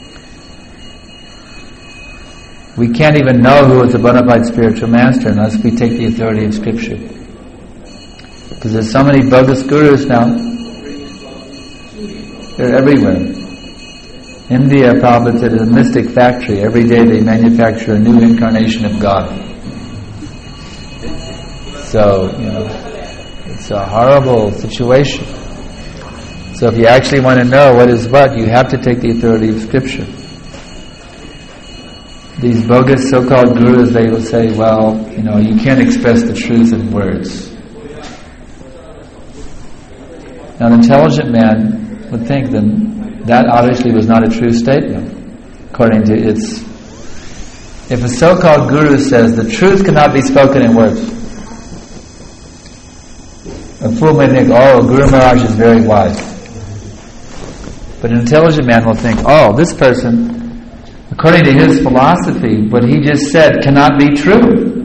We can't even know who is a bona fide spiritual master unless we take the authority of Scripture. Because there's so many bogus gurus now. They're everywhere. India, Prabhupada said, is a mystic factory. Every day they manufacture a new incarnation of God. So, you know, it's a horrible situation. So if you actually want to know what is what, you have to take the authority of Scripture. These bogus so-called gurus, they will say, well, you know, you can't express the truth in words. Now an intelligent man would think then that obviously was not a true statement, according to its... If a so-called guru says the truth cannot be spoken in words, a fool may think, oh, Guru Maharaj is very wise. But an intelligent man will think, oh, this person according to his philosophy, what he just said cannot be true.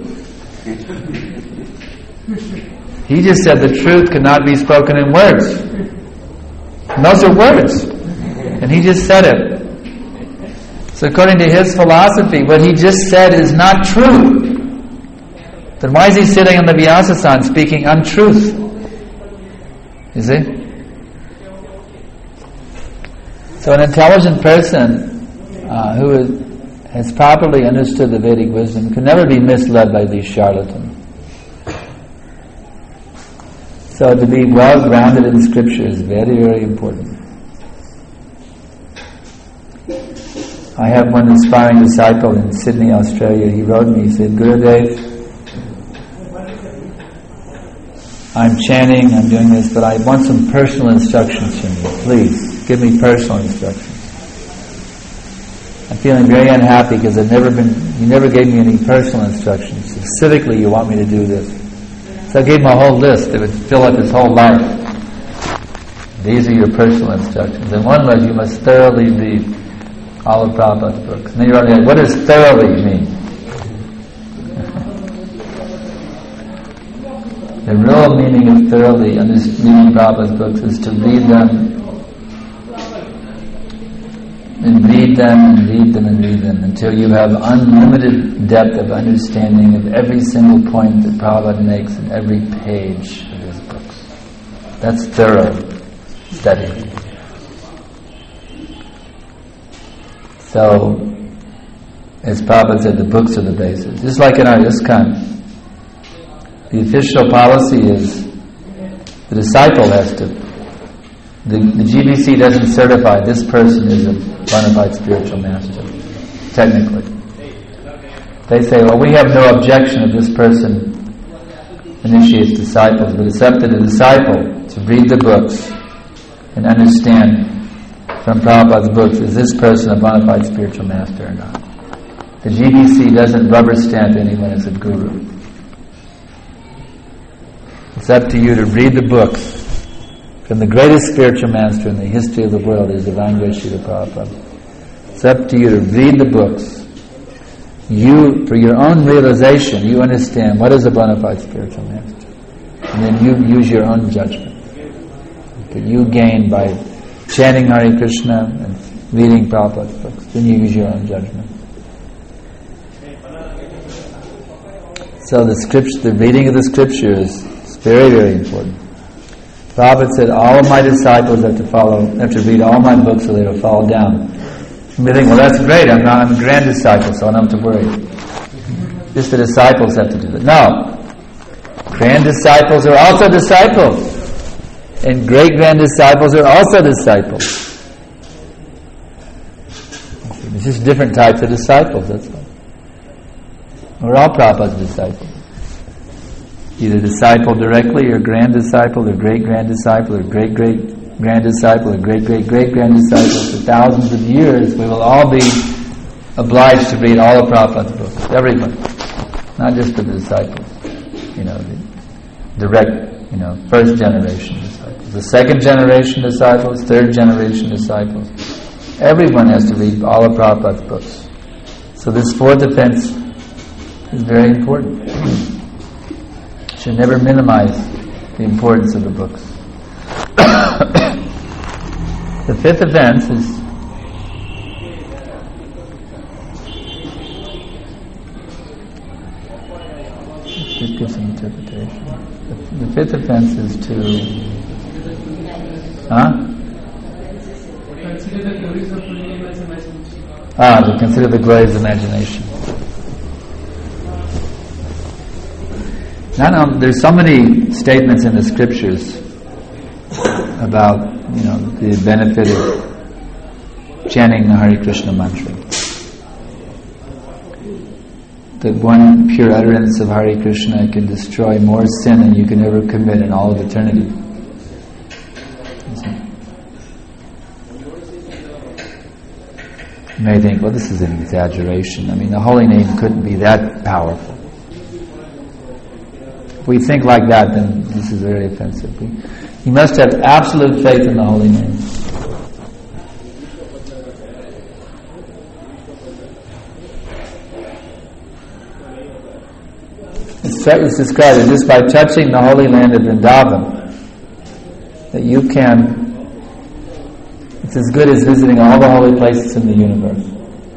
He just said the truth cannot be spoken in words. And those are words. And he just said it. So according to his philosophy, what he just said is not true. Then why is he sitting on the Vyasa-san speaking untruth? You see? So an intelligent person uh, who is, has properly understood the Vedic wisdom can never be misled by these charlatans. So to be well grounded in scripture is very, very important. I have one inspiring disciple in Sydney, Australia. He wrote me, he said, Gurudev, I'm chanting, I'm doing this, but I want some personal instructions from you. Please, give me personal instructions. I'm feeling very unhappy because I've never been, you never gave me any personal instructions. Specifically, you want me to do this. So I gave him a whole list that would fill up his whole life. These are your personal instructions. And one was, you must thoroughly read all of Prabhupada's books. And then you're like, what does thoroughly mean? The real meaning of thoroughly understanding Prabhupada's books is to read them and read them and read them and read them until you have unlimited depth of understanding of every single point that Prabhupada makes in every page of his books. That's thorough study. So, as Prabhupada said, the books are the basis. Just like in our ISKCON, the official policy is the disciple has to, the, the G B C doesn't certify this person is a bona fide spiritual master, technically. They say, well, we have no objection if this person initiates disciples, but it's up to the disciple to read the books and understand from Prabhupada's books, is this person a bona fide spiritual master or not? The G B C doesn't rubber stamp anyone as a guru. It's up to you to read the books from the greatest spiritual master in the history of the world is Divine Grace Srila Prabhupada. It's up to you to read the books. You, for your own realization, you understand what is a bona fide spiritual master. And then you use your own judgment that you gain by chanting Hare Krishna and reading Prabhupada's books. Then you use your own judgment. So the scripture, the reading of the scripture is very, very important. Prabhupada said, all of my disciples have to follow, have to read all my books or they will fall down. You may think, well, that's great, I'm not, I'm a grand disciple, so I don't have to worry. Just the disciples have to do that. No. Grand disciples are also disciples. And great grand disciples are also disciples. It's just different types of disciples, that's all. We're all Prabhupada's disciples. Either disciple directly, or grand disciple, or great grand disciple, or great great grand disciple, or great great great grand disciple. For thousands of years, we will all be obliged to read all of Prabhupada's books. Everybody, not just the disciples. You know, the direct, you know, first generation disciples, the second generation disciples, third generation disciples. Everyone has to read all of Prabhupada's books. So this fourth offense is very important. Should never minimize the importance of the books. The fifth offense is just give some interpretation. The, the fifth offense is to huh? Consider the glories of Purnima's imagination. Ah, to consider the glories of imagination. Now, now, there's so many statements in the scriptures about, you know, the benefit of chanting the Hare Krishna mantra. That one pure utterance of Hare Krishna can destroy more sin than you can ever commit in all of eternity. You may think, well, this is an exaggeration. I mean, the holy name couldn't be that powerful. If we think like that, then this is very offensive. We, you must have absolute faith in the holy name. it's described that just by touching the holy land of Vrindavan, that you can, it's as good as visiting all the holy places in the universe.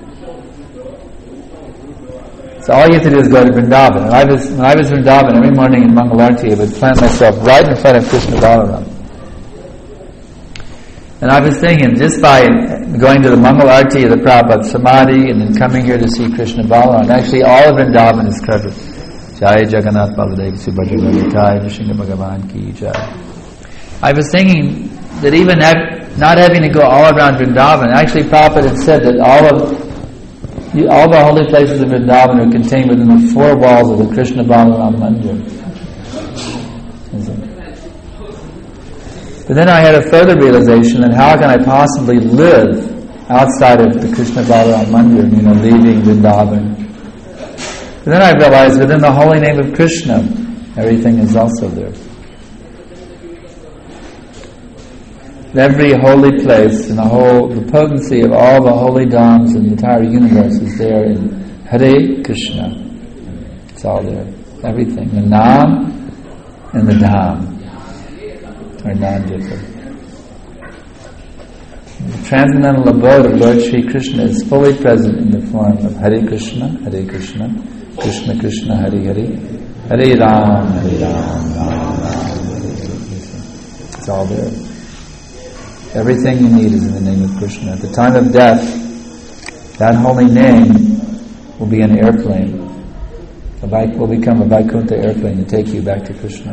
So all you have to do is go to Vrindavan. When I was, when I was in Vrindavan, every morning in Mangalarti, I would plant myself right in front of Krishna Balaram. And I was thinking, just by going to the Mangalarti of the Prabhupada Samadhi and then coming here to see Krishna Balaram, actually all of Vrindavan is covered. Jai Jagannath Baladev Subhadra Bhagatai Vishnu Bhagavan Ki Jai. I was thinking that even have, not having to go all around Vrindavan, actually Prabhupada had said that all of all the holy places of Vrindavan are contained within the four walls of the Krishna Balaram Mandir. But then I had a further realization that how can I possibly live outside of the Krishna Balaram Mandir, you know, leaving Vrindavan. But then I realized within the holy name of Krishna, everything is also there. Every holy place and the whole, the potency of all the holy dhams in the entire universe is there in Hare Krishna. It's all there. Everything. The Nam and the Dham are non-different. The transcendental abode of Lord Sri Krishna is fully present in the form of Hare Krishna, Hare Krishna, Krishna Krishna, Hare Hare, Hare Ram, Hare Ram, Ram Ram, Hare Hare. It's all there. Everything you need is in the name of Krishna. At the time of death, that holy name will be an airplane. A bike will become a Vaikuntha airplane to take you back to Krishna.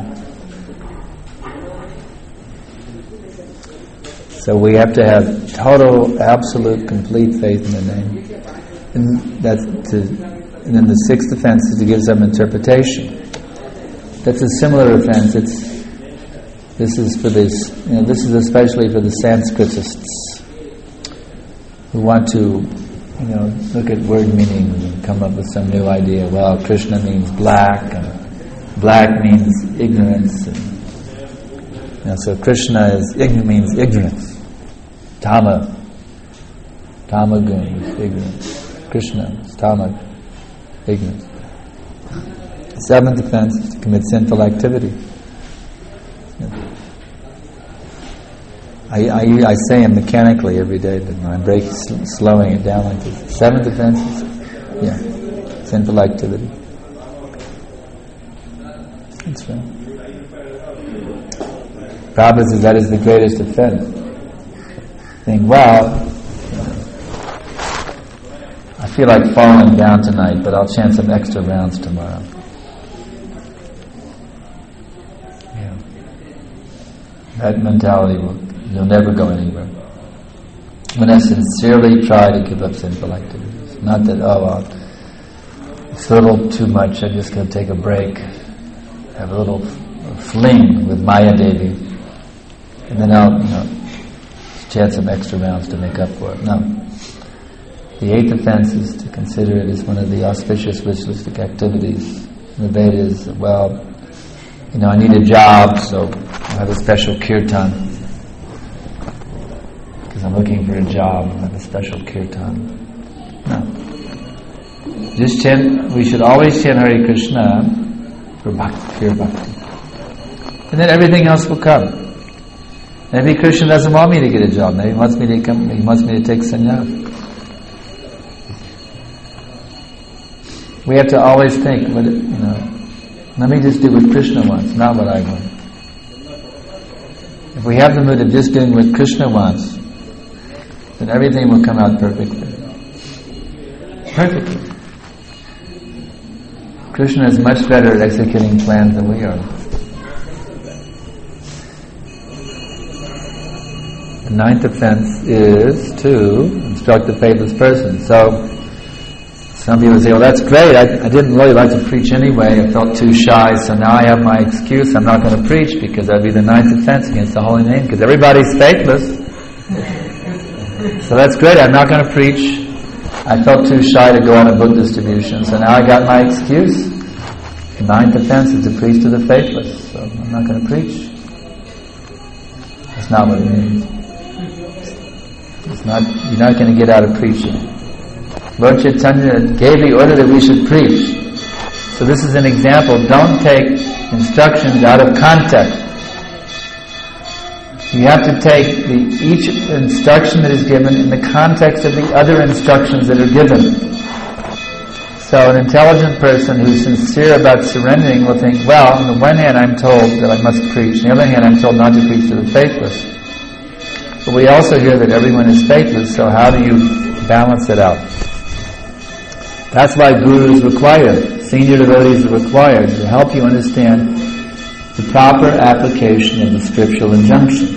So we have to have total, absolute, complete faith in the name. And that's to, and then the sixth offense is to give some interpretation. That's a similar offense. It's This is for this, you know, this is especially for the Sanskritists who want to, you know, look at word meanings and come up with some new idea. Well, Krishna means black, and black means ignorance. And, you know, so Krishna is means ignorance. Tama, Tama gun is ignorance. Krishna is Tama, ignorance. The seventh offense is to commit sinful activity. I, I, I say it mechanically every day, but I'm break, slowing it down like this. Seventh offenses, yeah, sinful activity. That's right. Prabhupada says that is the greatest offense. Think, well, I feel like falling down tonight, but I'll chant some extra rounds tomorrow. Yeah, that mentality will. You'll never go anywhere. When I sincerely try to give up sinful activities. Not that, oh, well, it's a little too much, I'm just going to take a break, have a little fling with Maya Devi, and then I'll, you know, chant some extra rounds to make up for it. No. The eighth offense is to consider it as one of the auspicious ritualistic activities. The Vedas, well, you know, I need a job, so I have a special kirtan. I'm looking for a job, I have a special kirtan. No. Just chant, we should always chant Hare Krishna for bhakti, pure bhakti. And then everything else will come. Maybe Krishna doesn't want me to get a job, maybe he wants me to come, he wants me to take sannyas. We have to always think, what, you know, let me just do what Krishna wants, not what I want. If we have the mood of just doing what Krishna wants, then everything will come out perfectly. Perfectly. Krishna is much better at executing plans than we are. The ninth offense is to instruct the faithless person. So, some people say, well, that's great, I, I didn't really like to preach anyway, I felt too shy, so now I have my excuse, I'm not going to preach, because that would be the ninth offense against the holy name, because everybody's faithless. So that's great, I'm not going to preach. I felt too shy to go on a book distribution, so now I got my excuse. The ninth offense is to preach to the faithless, so I'm not going to preach. That's not what it means. It's not, you're not going to get out of preaching. Lord Chaitanya gave the order that we should preach. So this is an example. Don't take instructions out of context. You have to take the, each instruction that is given in the context of the other instructions that are given. So an intelligent person who's sincere about surrendering will think, well, on the one hand I'm told that I must preach, on the other hand I'm told not to preach to the faithless. But we also hear that everyone is faithless, so how do you balance it out? That's why gurus are required, senior devotees are required to help you understand the proper application of the scriptural injunction.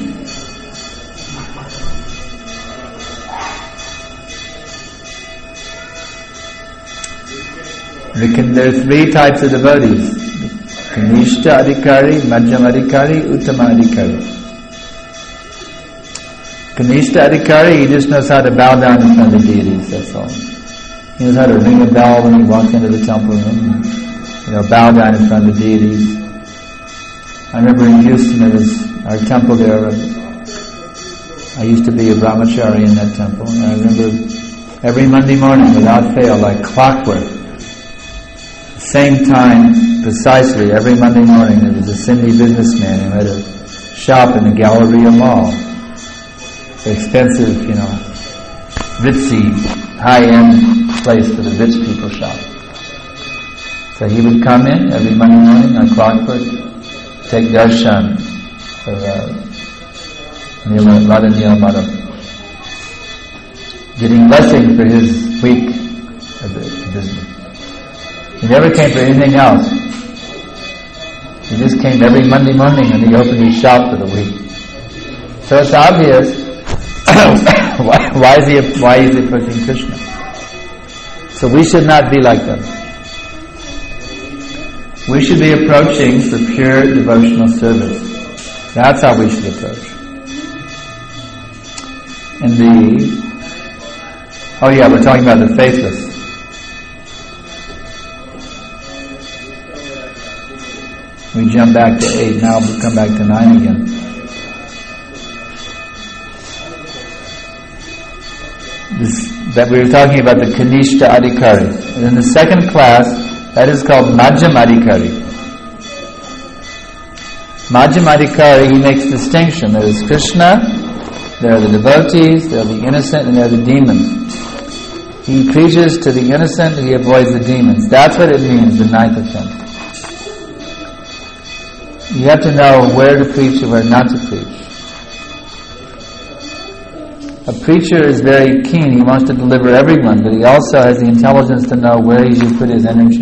There are three types of devotees: Kanishta Adhikari, Madhyama Adhikari, Uttama Adhikari. Kanishta Adhikari, he just knows how to bow down in front of the deities, that's all. He knows how to ring a bell when he walks into the temple room, you know, bow down in front of the deities. I remember in Houston, there was our temple there. I used to be a brahmachari in that temple, and I remember every Monday morning, without fail, like clockwork, same time, precisely, every Monday morning, there was a Sindhi businessman who had a shop in the Galleria Mall. Expensive, you know, ritzy, high-end place for the rich people shop. So he would come in every Monday morning on clockwork, take darshan for uh, Nila, Radha Nila Madhav, getting blessing for his week of the business. He never came for anything else. He just came every Monday morning and he opened his shop for the week. So it's obvious why, why is he why is he approaching Krishna. So we should not be like them. We should be approaching for pure devotional service. That's how we should approach. And the oh yeah, we're talking about the faithless. We jump back to eight, now we'll come back to nine again. This, that we were talking about the Kanishta Adhikari. And in the second class, that is called Madhyama Adhikari. Madhyama Adhikari, he makes distinction. There is Krishna, there are the devotees, there are the innocent, and there are the demons. He preaches to the innocent, he avoids the demons. That's what it means, the ninth offense. You have to know where to preach and where not to preach. A preacher is very keen, he wants to deliver everyone, but he also has the intelligence to know where he should put his energy.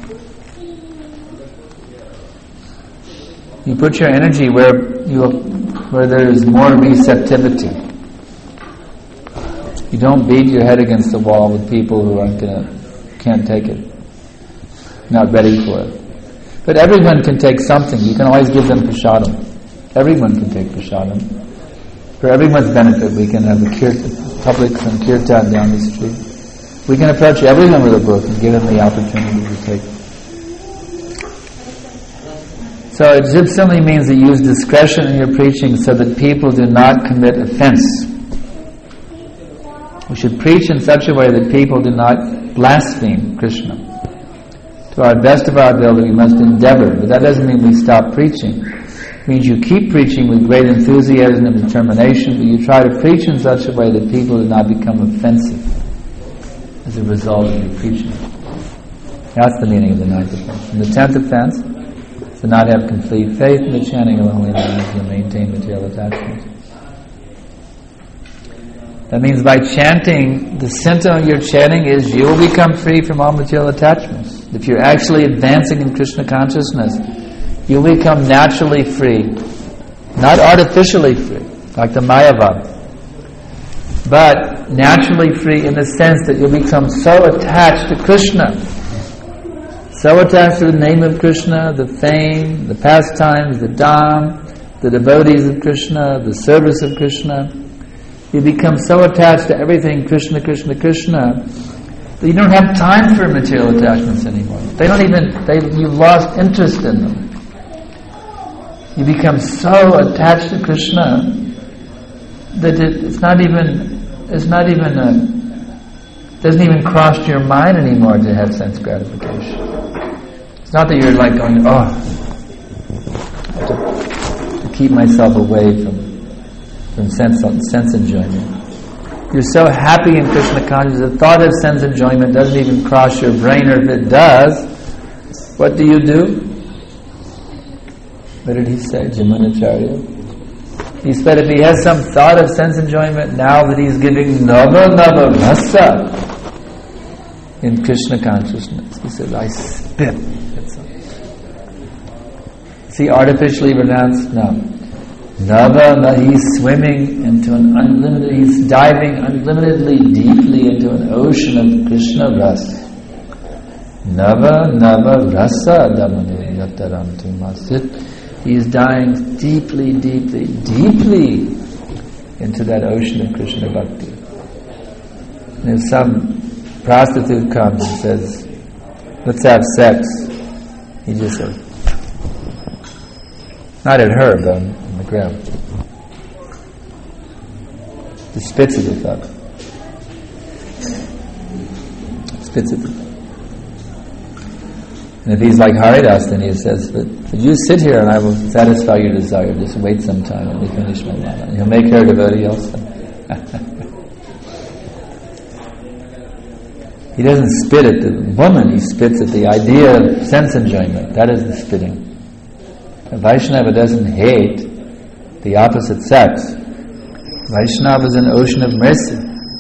You put your energy where you where there is more receptivity. You don't beat your head against the wall with people who aren't gonna can't take it, not ready for it. But everyone can take something. You can always give them prasadam. Everyone can take prasadam. For everyone's benefit, we can have a kirtan, public and kirtan down the street. We can approach everyone with a book and give them the opportunity to take. So it just simply means that you use discretion in your preaching so that people do not commit offense. We should preach in such a way that people do not blaspheme Krishna. To our best of our ability, we must endeavor, but that doesn't mean we stop preaching. It means you keep preaching with great enthusiasm and determination, but you try to preach in such a way that people do not become offensive as a result of your preaching. That's the meaning of the ninth offense. And the tenth offense is to not have complete faith in the chanting of the holy names and maintain material attachments. That means by chanting, the symptom of your chanting is you will become free from all material attachments. If you're actually advancing in Krishna consciousness, you'll become naturally free, not artificially free, like the Mayavad, but naturally free in the sense that you'll become so attached to Krishna, so attached to the name of Krishna, the fame, the pastimes, the dham, the devotees of Krishna, the service of Krishna. You become so attached to everything Krishna, Krishna, Krishna, that you don't have time for material attachments anymore. They don't even, they, you've lost interest in them. You become so attached to Krishna that it, it's not even, it's not even a, doesn't even cross your mind anymore to have sense gratification. It's not that you're like going, oh, I have to, to keep myself away from from sense sense enjoyment. You're so happy in Krishna consciousness, the thought of sense enjoyment doesn't even cross your brain, or if it does, what do you do? What did he say, Jamunacharya? He said if he has some thought of sense enjoyment, now that he's giving Nava Nava Rasa in Krishna consciousness, he said, I spit. Is he artificially pronounced? No. Nava, he's swimming into an unlimited, he's diving unlimitedly deeply into an ocean of Krishna Rasa. Nava Nava Rasa Damane Yatarantu Masit. He is dying deeply, deeply, deeply into that ocean of Krishna Bhakti. And if some prostitute comes and says, let's have sex, he just says, not at her, but on the ground. He spits at the thought. Spits at the thought. And if he's like Haridas, then he says, but, but you sit here and I will satisfy your desire. Just wait some time and we finish my lila. And he'll make her devotee also. He doesn't spit at the woman, he spits at the idea of sense enjoyment. That is the spitting. A Vaishnava doesn't hate the opposite sex. Vaishnava is an ocean of mercy.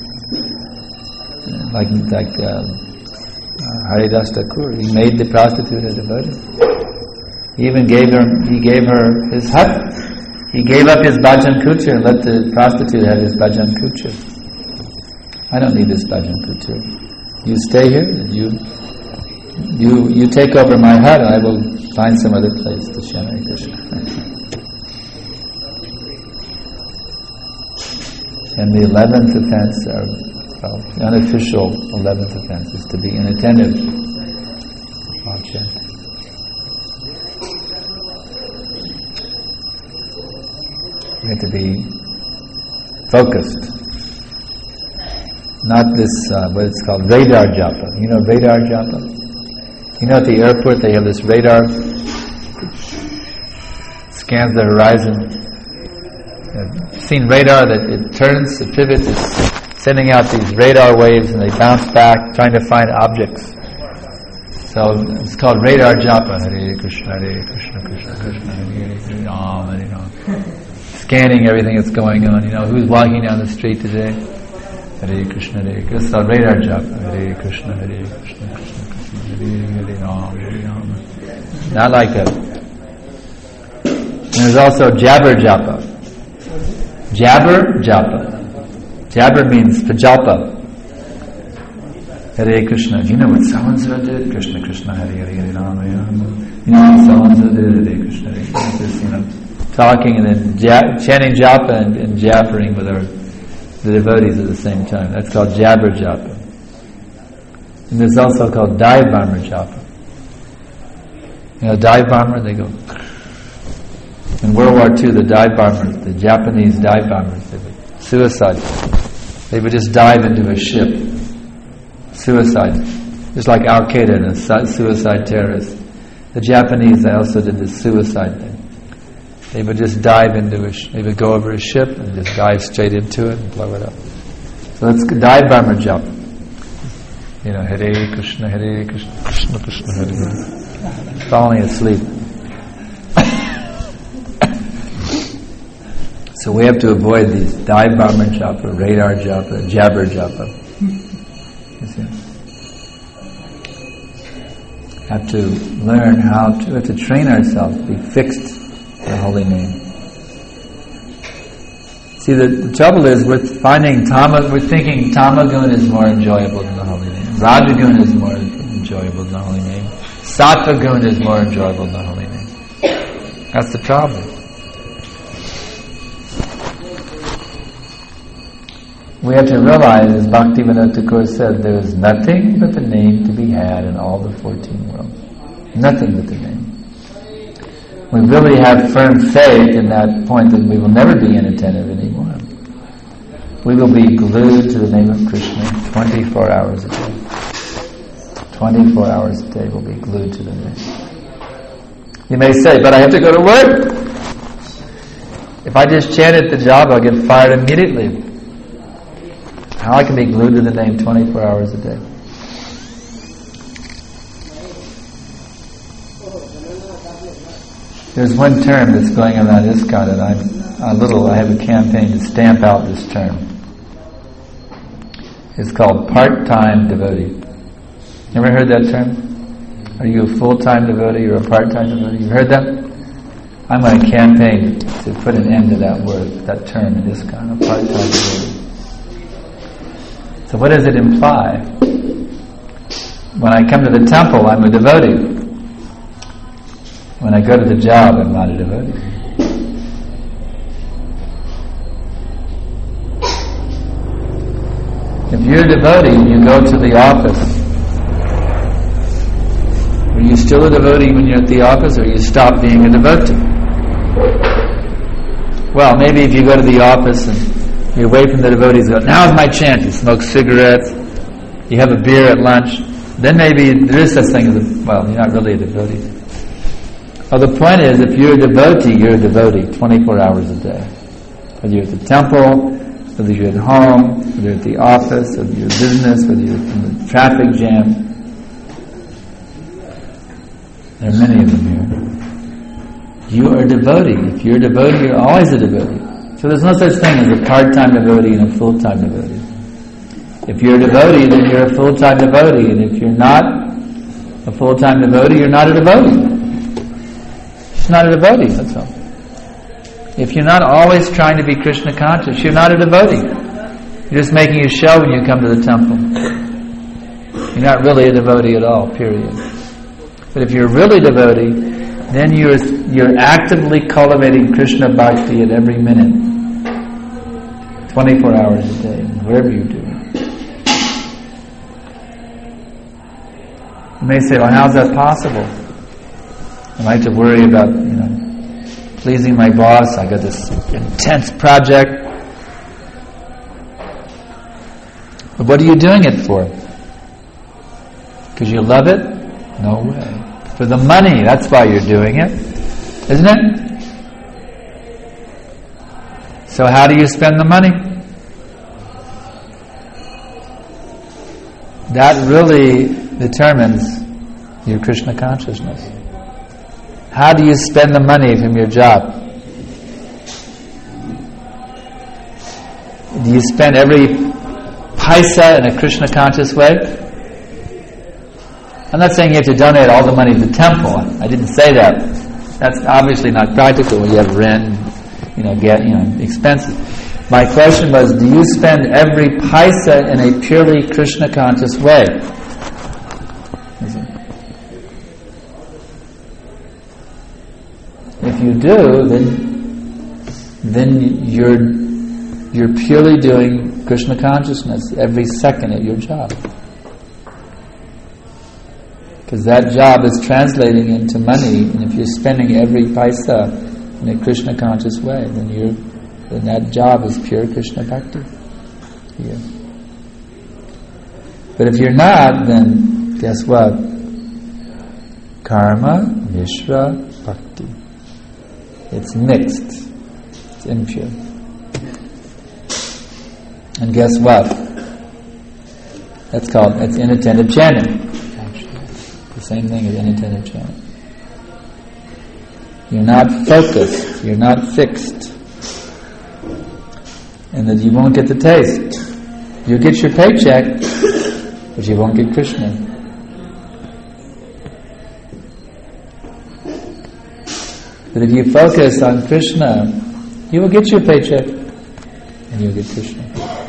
Like, like uh, Haridas Thakur, he made the prostitute a devotee. He even gave her, he gave her his hut. He gave up his bhajan kutir and let the prostitute have his bhajan kutir. I don't need this bhajan kutir. You stay here, and you, you, you take over my hut, and I will find some other place to chant Hare Krishna. And the eleventh offense, or well, the unofficial eleventh offense, is to be inattentive while chanting. You have to be focused. Not this, uh, what it's called, radar japa. You know radar japa? You know at the airport they have this radar that scans the horizon. You've seen radar that it turns, it pivots, it's sending out these radar waves and they bounce back trying to find objects. So it's called radar japa. Hare Krishna, Hare Krishna, Krishna Krishna, Hare Hare, Ram, Hare Ram. Scanning everything that's going on. You know, who's walking down the street today? Hare Krishna, Hare Krishna. It's called radar japa. Hare Krishna, Hare Krishna, Krishna Krishna, Hare Hare, Ram, Hare Ram. Not like that. And there's also jabber japa. Jabber japa. Jabber means prajalpa. Hare Krishna. Do you know what so-and-so did? Krishna Krishna, Hare Hare, Hare Ram, Hare Ram. You know what so-and-so did? Hare Krishna, Hare Krishna. Just, you know, talking and then ja- chanting japa and, and jabbering with our the devotees at the same time. That's called jabber japa. And there's also called dive bomber japa. You know, dive bomber, they go. In World War Two, the dive bombers, the Japanese dive bombers, they would suicide. They would just dive into a ship. Suicide. Just like Al Qaeda and a suicide terrorist. The Japanese, they also did the suicide thing. They would just dive into a sh- they would go over a ship and just dive straight into it and blow it up. So let's dive bomber jump. You know, Hare Krishna, Hare Krishna, Krishna Krishna, Hare Hare. Falling asleep. So we have to avoid these dive bomber japa, radar japa, jabber japa. You see? Have to learn how to, have to train ourselves to be fixed the holy name. See, the, the trouble is we're finding Tama, we're thinking Tamagun is more enjoyable than the holy name. Rajagun is more enjoyable than the holy name. Sattvagun is more enjoyable than the holy name. That's the problem. We have to realize, as Bhaktivinoda Thakur said, there is nothing but the name to be had in all the fourteen worlds. Nothing but the name. We really have firm faith in that point that we will never be inattentive anymore. We will be glued to the name of Krishna twenty-four hours a day. twenty-four hours a day we'll be glued to the name. You may say, but I have to go to work. If I just chant at the job, I'll get fired immediately. How I can be glued to the name twenty-four hours a day? There's one term that's going around ISKCON, and I'm a little, I have a campaign to stamp out this term. It's called part-time devotee. Ever heard that term? Are you a full-time devotee or a part-time devotee? You've heard that? I'm going to campaign to put an end to that word, that term in ISKCON, a part-time devotee. So what does it imply? When I come to the temple, I'm a devotee. When I go to the job, I'm not a devotee. If you're a devotee and you go to the office, are you still a devotee when you're at the office, or you stop being a devotee? Well, maybe if you go to the office and you're away from the devotees, go, now's my chance. You smoke cigarettes, you have a beer at lunch, then maybe there is such thing as a, well, you're not really a devotee. Well, the point is, if you're a devotee, you're a devotee twenty-four hours a day. Whether you're at the temple, whether you're at home, whether you're at the office, whether you're in business, whether you're in the traffic jam. There are many of them here. You are a devotee. If you're a devotee, you're always a devotee. So there's no such thing as a part-time devotee and a full-time devotee. If you're a devotee, then you're a full-time devotee. And if you're not a full-time devotee, you're not a devotee. It's not a devotee, that's all. If you're not always trying to be Krishna conscious, you're not a devotee. You're just making a show when you come to the temple. You're not really a devotee at all, period. But if you're really a devotee, then you're you're actively cultivating Krishna bhakti at every minute, twenty-four hours a day, wherever you do it. You may say, well, how's that possible? I have to worry about, you know, pleasing my boss. I got this intense project. But what are you doing it for? Because you love it? No way. For the money, that's why you're doing it. Isn't it? So how do you spend the money? That really determines your Krishna consciousness. How do you spend the money from your job? Do you spend every paisa in a Krishna conscious way? I'm not saying you have to donate all the money to the temple. I didn't say that. That's obviously not practical when you have rent, you know, get, you know, expenses. My question was, do you spend every paisa in a purely Krishna conscious way? If you do, then then you're you're purely doing Krishna consciousness every second at your job. Because that job is translating into money, and if you're spending every paisa in a Krishna conscious way, then you're then that job is pure Krishna bhakti. Yeah. But if you're not, then guess what? Karma, Mishra, Bhakti. It's mixed. It's impure. And guess what? That's called, that's inattentive chanting. Actually, the same thing as inattentive chanting. You're not focused. You're not fixed. And that you won't get the taste. You'll get your paycheck, but you won't get Krishna. But if you focus on Krishna, you will get your paycheck and you'll get Krishna.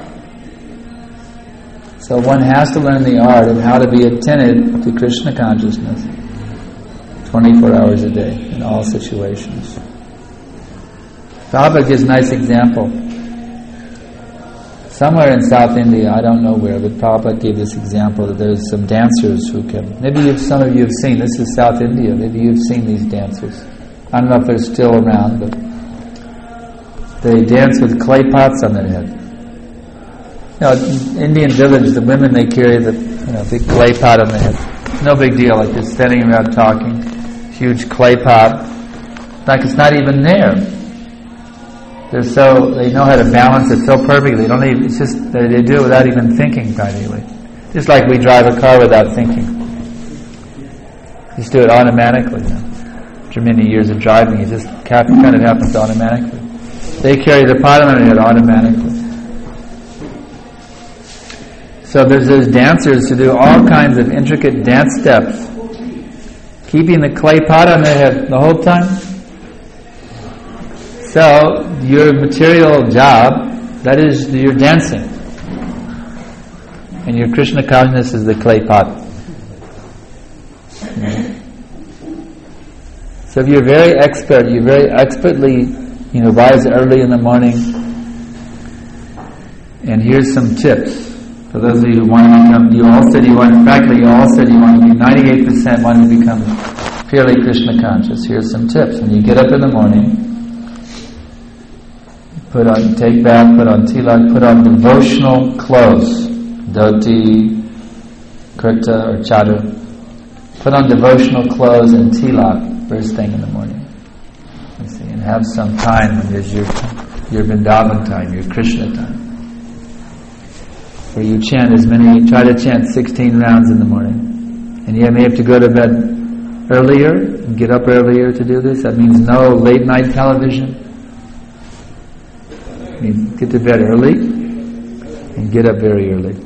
So one has to learn the art of how to be attentive to Krishna consciousness twenty-four hours a day in all situations. Prabhupada gives a nice example. Somewhere in South India, I don't know where, but Prabhupada gave this example that there's some dancers who can, maybe you've, some of you have seen, this is South India, maybe you've seen these dancers. I don't know if they're still around, but they dance with clay pots on their head. You know, in Indian village, the women, they carry the you know big clay pot on their head. No big deal, like they're standing around talking, huge clay pot. Like it's not even there. They're so, they know how to balance it so perfectly. They don't even, it's just, they, they do it without even thinking practically. Just like we drive a car without thinking. Just do it automatically. You know. After many years of driving, it just kind of happens automatically. They carry the pot on their head automatically. So there's those dancers who do all kinds of intricate dance steps, keeping the clay pot on their head the whole time. So your material job, that is your dancing, and your Krishna consciousness is the clay pot. So if you're very expert, you're very expertly, you know, rise early in the morning. And here's some tips for those of you who want to become. You all said you want. Practically, you all said you want to be ninety-eight percent want to become purely Krishna conscious. Here's some tips. When you get up in the morning, put on, take bath, put on tilak, put on devotional clothes, dhoti, kurta, or chadar. Put on devotional clothes and tilak first thing in the morning. You see, and have some time when there's your your Vrindavan time, your Krishna time, where you chant as many. Try to chant sixteen rounds in the morning, and you may have to go to bed earlier, and get up earlier to do this. That means no late night television. It means get to bed early and get up very early.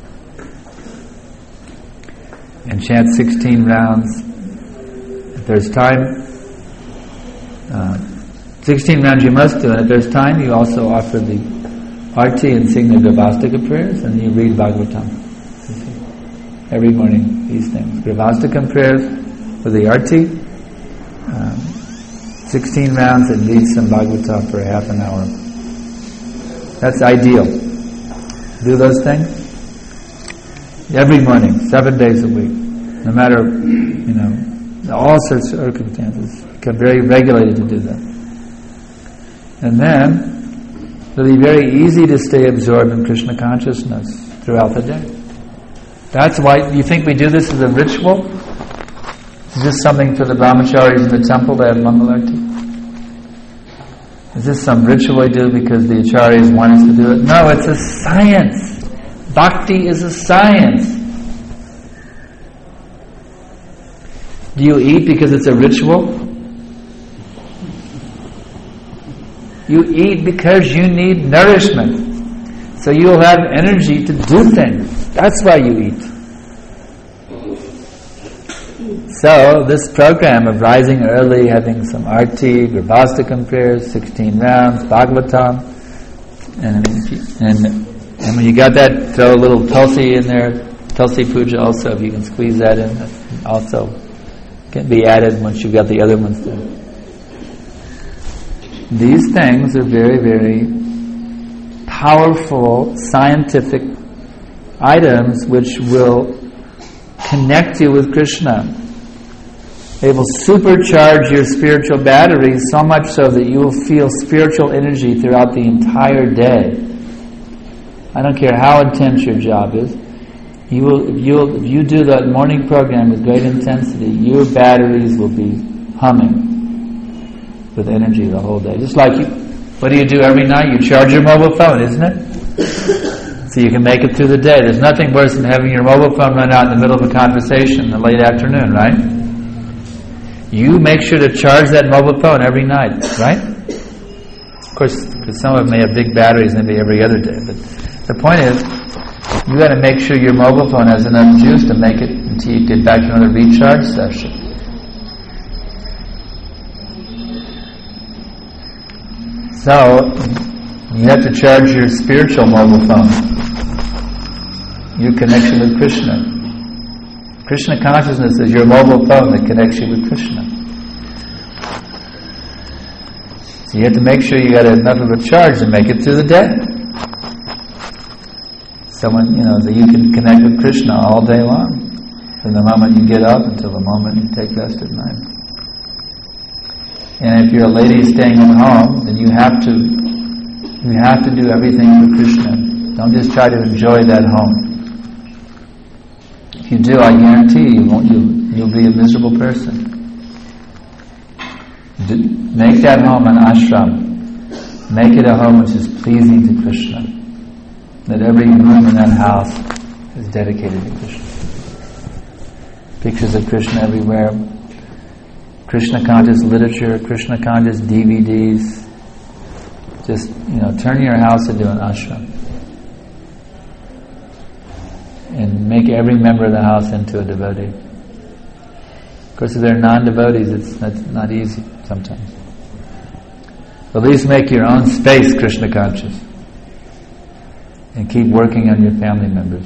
And chant sixteen rounds. If there's time, uh, sixteen rounds you must do, and if there's time, you also offer the arti and sing the Gravastika prayers, and you read Bhagavatam. Every morning, these things. Gravastika prayers for the arti, um, sixteen rounds, and read some Bhagavatam for a half an hour. That's ideal. Do those things every morning, seven days a week, no matter, you know, all sorts of circumstances. Become very regulated to do that. And then it'll be very easy to stay absorbed in Krishna consciousness throughout the day. That's why you think we do this as a ritual? Is this something for the brahmacharis in the temple to have Mangalarti? Is this some ritual we do because the acharyas want us to do it? No, it's a science. Bhakti is a science. Do you eat because it's a ritual? You eat because you need nourishment. So you'll have energy to do things. That's why you eat. So this program of rising early, having some arti, Garbhastakam prayers, sixteen rounds, Bhagavatam, and, and and when you got that, throw a little tulsi in there, tulsi puja also, if you can squeeze that in, also can be added once you've got the other ones done. These things are very, very powerful scientific items which will connect you with Krishna. They will supercharge your spiritual batteries so much so that you will feel spiritual energy throughout the entire day. I don't care how intense your job is. You will, if you if you do that morning program with great intensity, your batteries will be humming with energy the whole day. Just like you, what do you do every night? You charge your mobile phone, isn't it? So you can make it through the day. There's nothing worse than having your mobile phone run out in the middle of a conversation in the late afternoon, right? You make sure to charge that mobile phone every night, right? Of course, because some of them may have big batteries, maybe every other day. But the point is, you got to make sure your mobile phone has enough juice to make it until you get back to another recharge session. So, you have to charge your spiritual mobile phone, your connection with Krishna. Krishna consciousness is your mobile phone that connects you with Krishna. So you have to make sure you got enough of a charge to make it through the day. Someone, you know, that you can connect with Krishna all day long, from the moment you get up until the moment you take rest at night. And if you're a lady staying at home, then you have to you have to do everything for Krishna. Don't just try to enjoy that home. If you do, I guarantee you won't. You you'll be a miserable person. Make that home an ashram. Make it a home which is pleasing to Krishna. That every room in that house is dedicated to Krishna. Pictures of Krishna everywhere. Krishna conscious literature, Krishna conscious D V Ds. Just, you know, turn your house into an ashram. And make every member of the house into a devotee. Of course, if they're non-devotees, it's not, not easy sometimes. At least make your own space Krishna conscious. And keep working on your family members.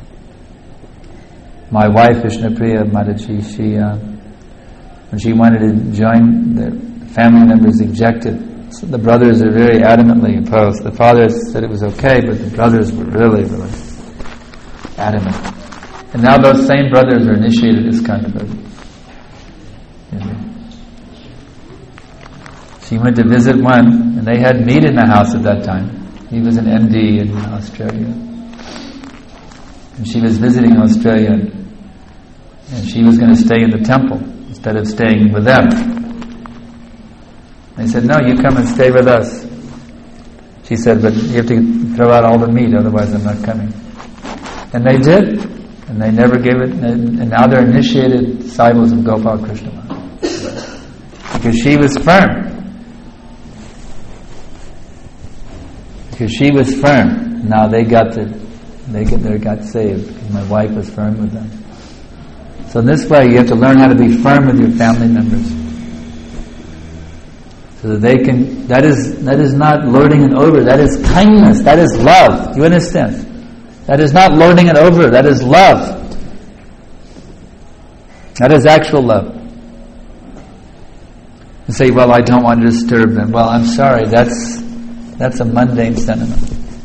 My wife, Vishnupriya Mataji, she, uh, when she wanted to join, the family members objected. So the brothers are very adamantly opposed. The father said it was okay, but the brothers were really, really adamant. And now those same brothers are initiated as kind of devotees. She went to visit one, and they had meat in the house at that time. He was an M D in Australia. And she was visiting Australia, and she was going to stay in the temple instead of staying with them. They said, no, you come and stay with us. She said, but you have to throw out all the meat, otherwise I'm not coming. And they did. And they never gave it, and now they're initiated disciples of Gopal Krishna Maharaj. Because she was firm. Because she was firm. Now they got to, they get, they got saved. Because my wife was firm with them. So in this way, you have to learn how to be firm with your family members. So that they can, that is, that is not lording it over, that is kindness, that is love. You understand? That is not lording it over, that is love. That is actual love. You say, well, I don't want to disturb them. Well, I'm sorry, that's that's a mundane sentiment.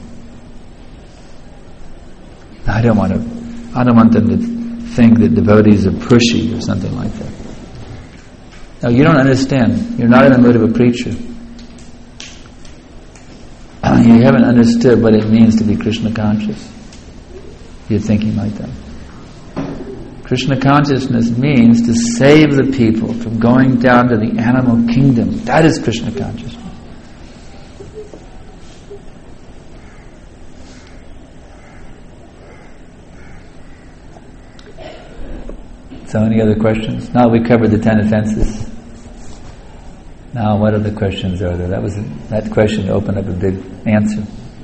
I don't want to I don't want them to think that devotees are pushy or something like that. No, you don't understand. You're not in the mood of a preacher. You haven't understood what it means to be Krishna conscious. You're thinking like that. Krishna consciousness means to save the people from going down to the animal kingdom. That is Krishna consciousness. So any other questions? Now we covered the ten offenses. Now what other questions are there? That was a, that question opened up a big answer.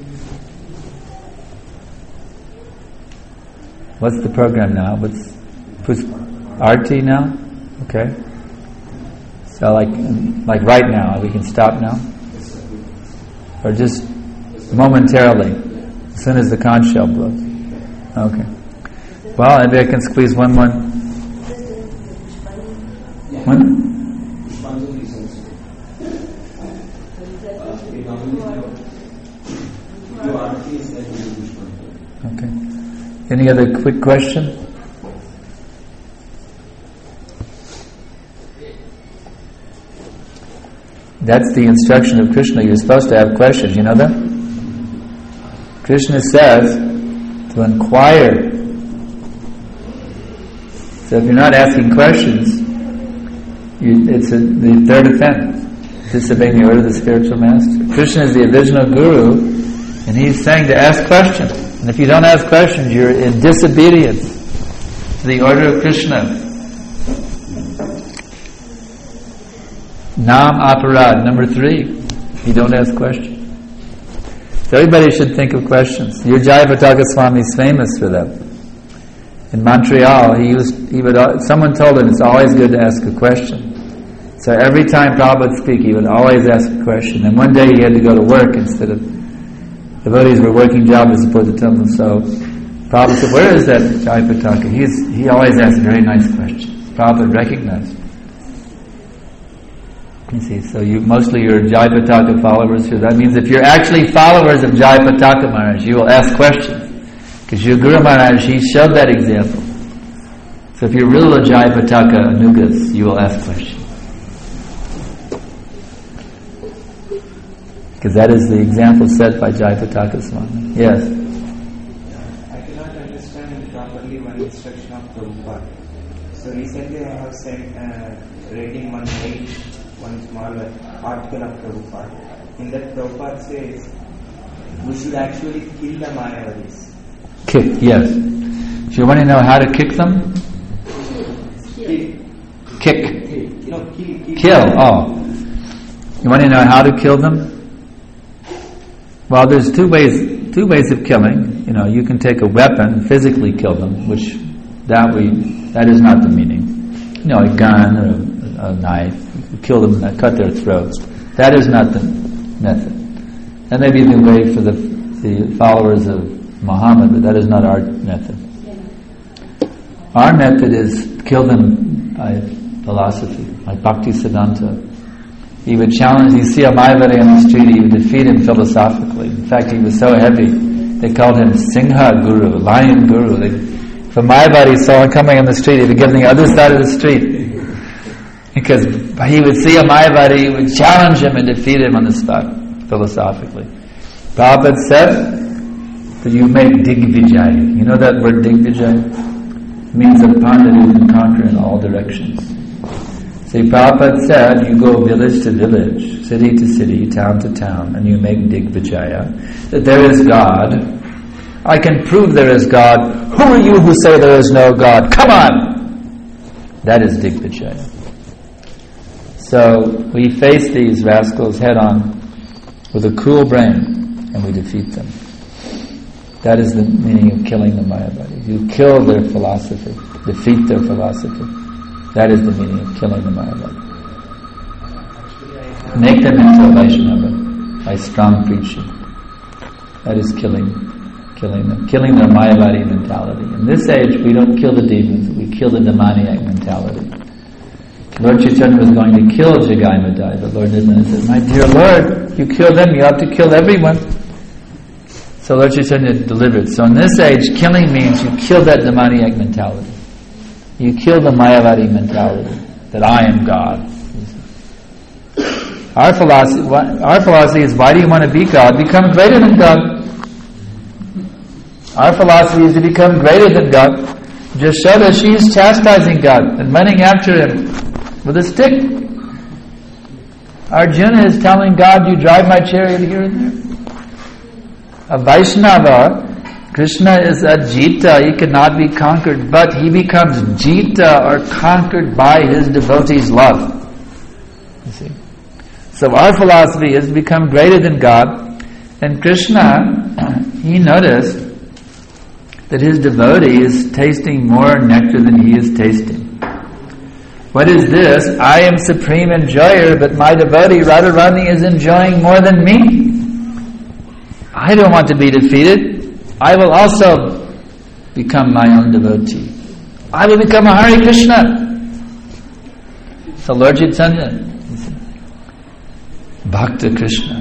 What's the program now? What's what's Arti now? Okay. So like like right now, we can stop now? Or just momentarily, as soon as the conch shell blows? Okay. Well, maybe I can squeeze one more. One? Okay. Any other quick question? That's the instruction of Krishna. You're supposed to have questions. You know that? Krishna says to inquire. So if you're not asking questions, you, it's a, the third offense, disobeying the order of the spiritual master. Krishna is the original guru, and he's saying to ask questions. And if you don't ask questions, you're in disobedience to the order of Krishna. Nam aparad, number three. You don't ask questions. So everybody should think of questions. Your Jayapataka Swami is famous for that. In Montreal, he used, he would, someone told him it's always good to ask a question. So every time Prabhupada would speak, he would always ask a question. And one day he had to go to work instead of, the devotees were working job as opposed to temple. So Prabhupada said, where is that Jayapataka? He's, he always asks very nice questions. Prabhupada recognized. You see, so you mostly you're Jayapataka followers here. That means if you're actually followers of Jayapataka Maharaj, you will ask questions. Because your Guru Maharaj, he showed that example. So if you're real Jayapataka Anugas, you will ask questions. Because that is the example set by Jayapataka Swami. Yes? I cannot understand properly one instruction of Prabhupada. So recently I have sent uh, rating one page one small article of Prabhupada. In that, Prabhupada says we should actually kill the Mayavadis. Kick, yes. Do you want to know how to kick them? Kill. Kick. You know, kill. Kill. Kill, oh. You want to know how to kill them? Well, there's two ways two ways of killing. You know, you can take a weapon, physically kill them, which that we that is not the meaning. You know, a gun or a, a knife, you kill them, cut their throats. That is not the method. That may be the way for the the followers of Muhammad, but that is not our method. Our method is kill them by philosophy, like Bhakti Siddhanta. He would challenge, you see a Mayavadi on the street, he would defeat him philosophically. In fact, he was so heavy, they called him Singha Guru, Lion Guru. They, if a Mayavadi saw him coming on the street, he would give him the other side of the street. Because he would see a Mayavadi, he would challenge him and defeat him on the spot, philosophically. Prabhupada said that you make Digvijaya. You know that word Digvijaya? It means a Pandit who can conquer in all directions. See, Prabhupada said, you go village to village, city to city, town to town, and you make Digvijaya, that there is God. I can prove there is God. Who are you who say there is no God? Come on! That is Digvijaya. So, we face these rascals head on with a cool brain, and we defeat them. That is the meaning of killing the Mayavadis. You kill their philosophy, defeat their philosophy. That is the meaning of killing the Mayavadi. Make them into a Vaishnava by strong preaching. That is killing, killing them, killing their Mayavadi mentality. In this age, we don't kill the demons; we kill the demoniac mentality. Lord Chaitanya was going to kill Jagai Madai, but Lord Nityananda said, "My dear Lord, you kill them; you have to kill everyone." So Lord Chaitanya delivered. So in this age, killing means you kill that demoniac mentality. You kill the Mayavadi mentality that I am God. Our philosophy, our philosophy is, why do you want to be God? Become greater than God. Our philosophy is to become greater than God. Jashoda, she is chastising God and running after Him with a stick. Arjuna is telling God, you drive my chariot here and there. A Vaishnava, Krishna is a Jita, he cannot be conquered, but he becomes Jita or conquered by his devotees' love. You see? So our philosophy is to become greater than God, and Krishna, he noticed that his devotee is tasting more nectar than he is tasting. What is this? I am supreme enjoyer, but my devotee Radharani is enjoying more than me. I don't want to be defeated. I will also become my own devotee. I will become a Hare Krishna. So Lord Chaitanya, Bhakta Krishna.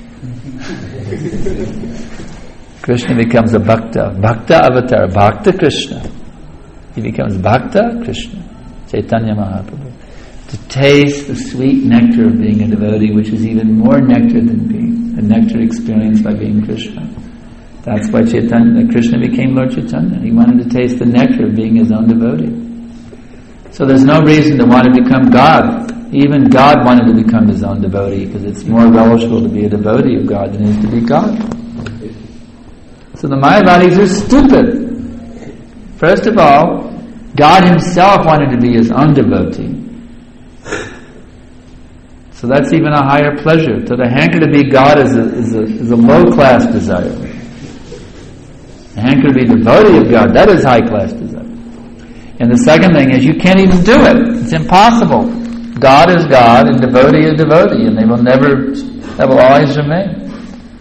Krishna becomes a Bhakta, Bhakta avatar, Bhakta Krishna. He becomes Bhakta Krishna, Chaitanya Mahaprabhu. To taste the sweet nectar of being a devotee, which is even more nectar than being the nectar experienced by being Krishna. That's why Chaitanya, Krishna became Lord Chaitanya. He wanted to taste the nectar of being his own devotee. So there's no reason to want to become God. Even God wanted to become his own devotee, because it's more relishable to be a devotee of God than it is to be God. So the Mayavadis are stupid. First of all, God himself wanted to be his own devotee. So that's even a higher pleasure. So the hanker to be God is a, is a, is a low-class desire. The hanker to be devotee of God, that is high-class desire. And the second thing is, you can't even do it. It's impossible. God is God and devotee is devotee, and they will never, that will always remain.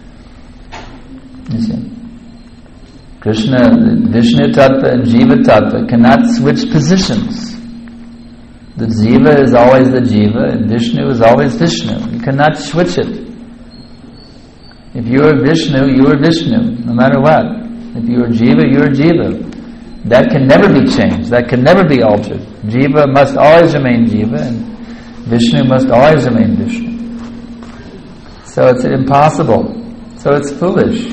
You see? Krishna, Vishnu Tattva and Jiva Tattva cannot switch positions. The Jiva is always the Jiva and Vishnu is always Vishnu. You cannot switch it. If you are Vishnu, you are Vishnu, no matter what. If you are Jiva, you are Jiva. That can never be changed. That can never be altered. Jiva must always remain Jiva and Vishnu must always remain Vishnu. So it's impossible. So it's foolish.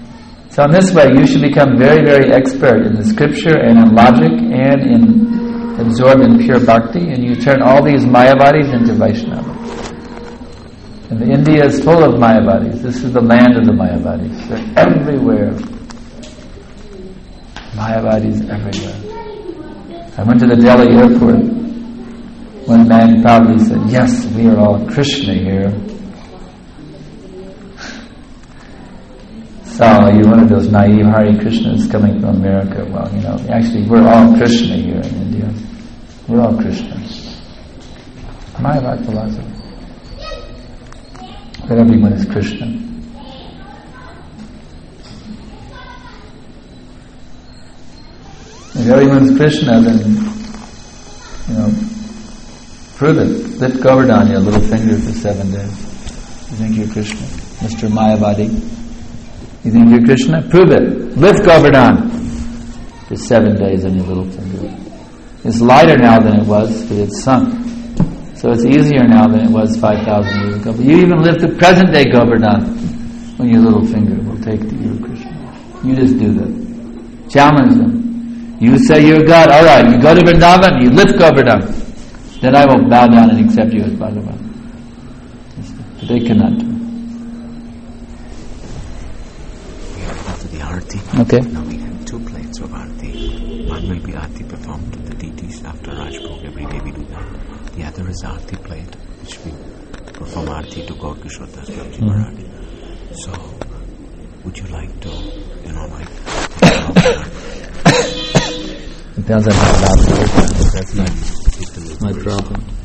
So in this way, you should become very, very expert in the scripture and in logic and in absorbed in pure bhakti, and you turn all these Mayavadis into Vaishnava. And India is full of Mayavadis. This is the land of the Mayavadis. They're everywhere. Mayavadis everywhere. I went to the Delhi airport. One man proudly said, "Yes, we are all Krishna here." So you're one of those naive Hare Krishnas coming from America. Well, you know, actually we're all Krishna here in India. We're all Krishnas. Mayavad philosophy. That everyone is Krishna. If everyone's Krishna, then, you know, prove it. Lift Govardhan, your little finger for seven days. You think you're Krishna? Mister Mayavadi. You think you're Krishna? Prove it. Lift Govardhan for seven days on your little finger. It's lighter now than it was because it's sunk. So it's easier now than it was five thousand years ago. But you even lift the present day Govardhan on your little finger. Will take that you're Krishna. You just do that. Challenge them. You say you're God. All right, you go to Vrindavan, you lift Govardhan. Then I will bow down and accept you as Bhagavan. But they cannot do it. We are after the Arati. Okay. Now we have two plates of Arati. One will be Arati performed to the deities after Rajbhog. Every day we do that. The other is Arati plate, which we perform Arati to Gaur Kishore Das Babaji Mm-hmm. Maharaj. So, would you like to, you know, like... Depends on how loud the person is. That's not my problem.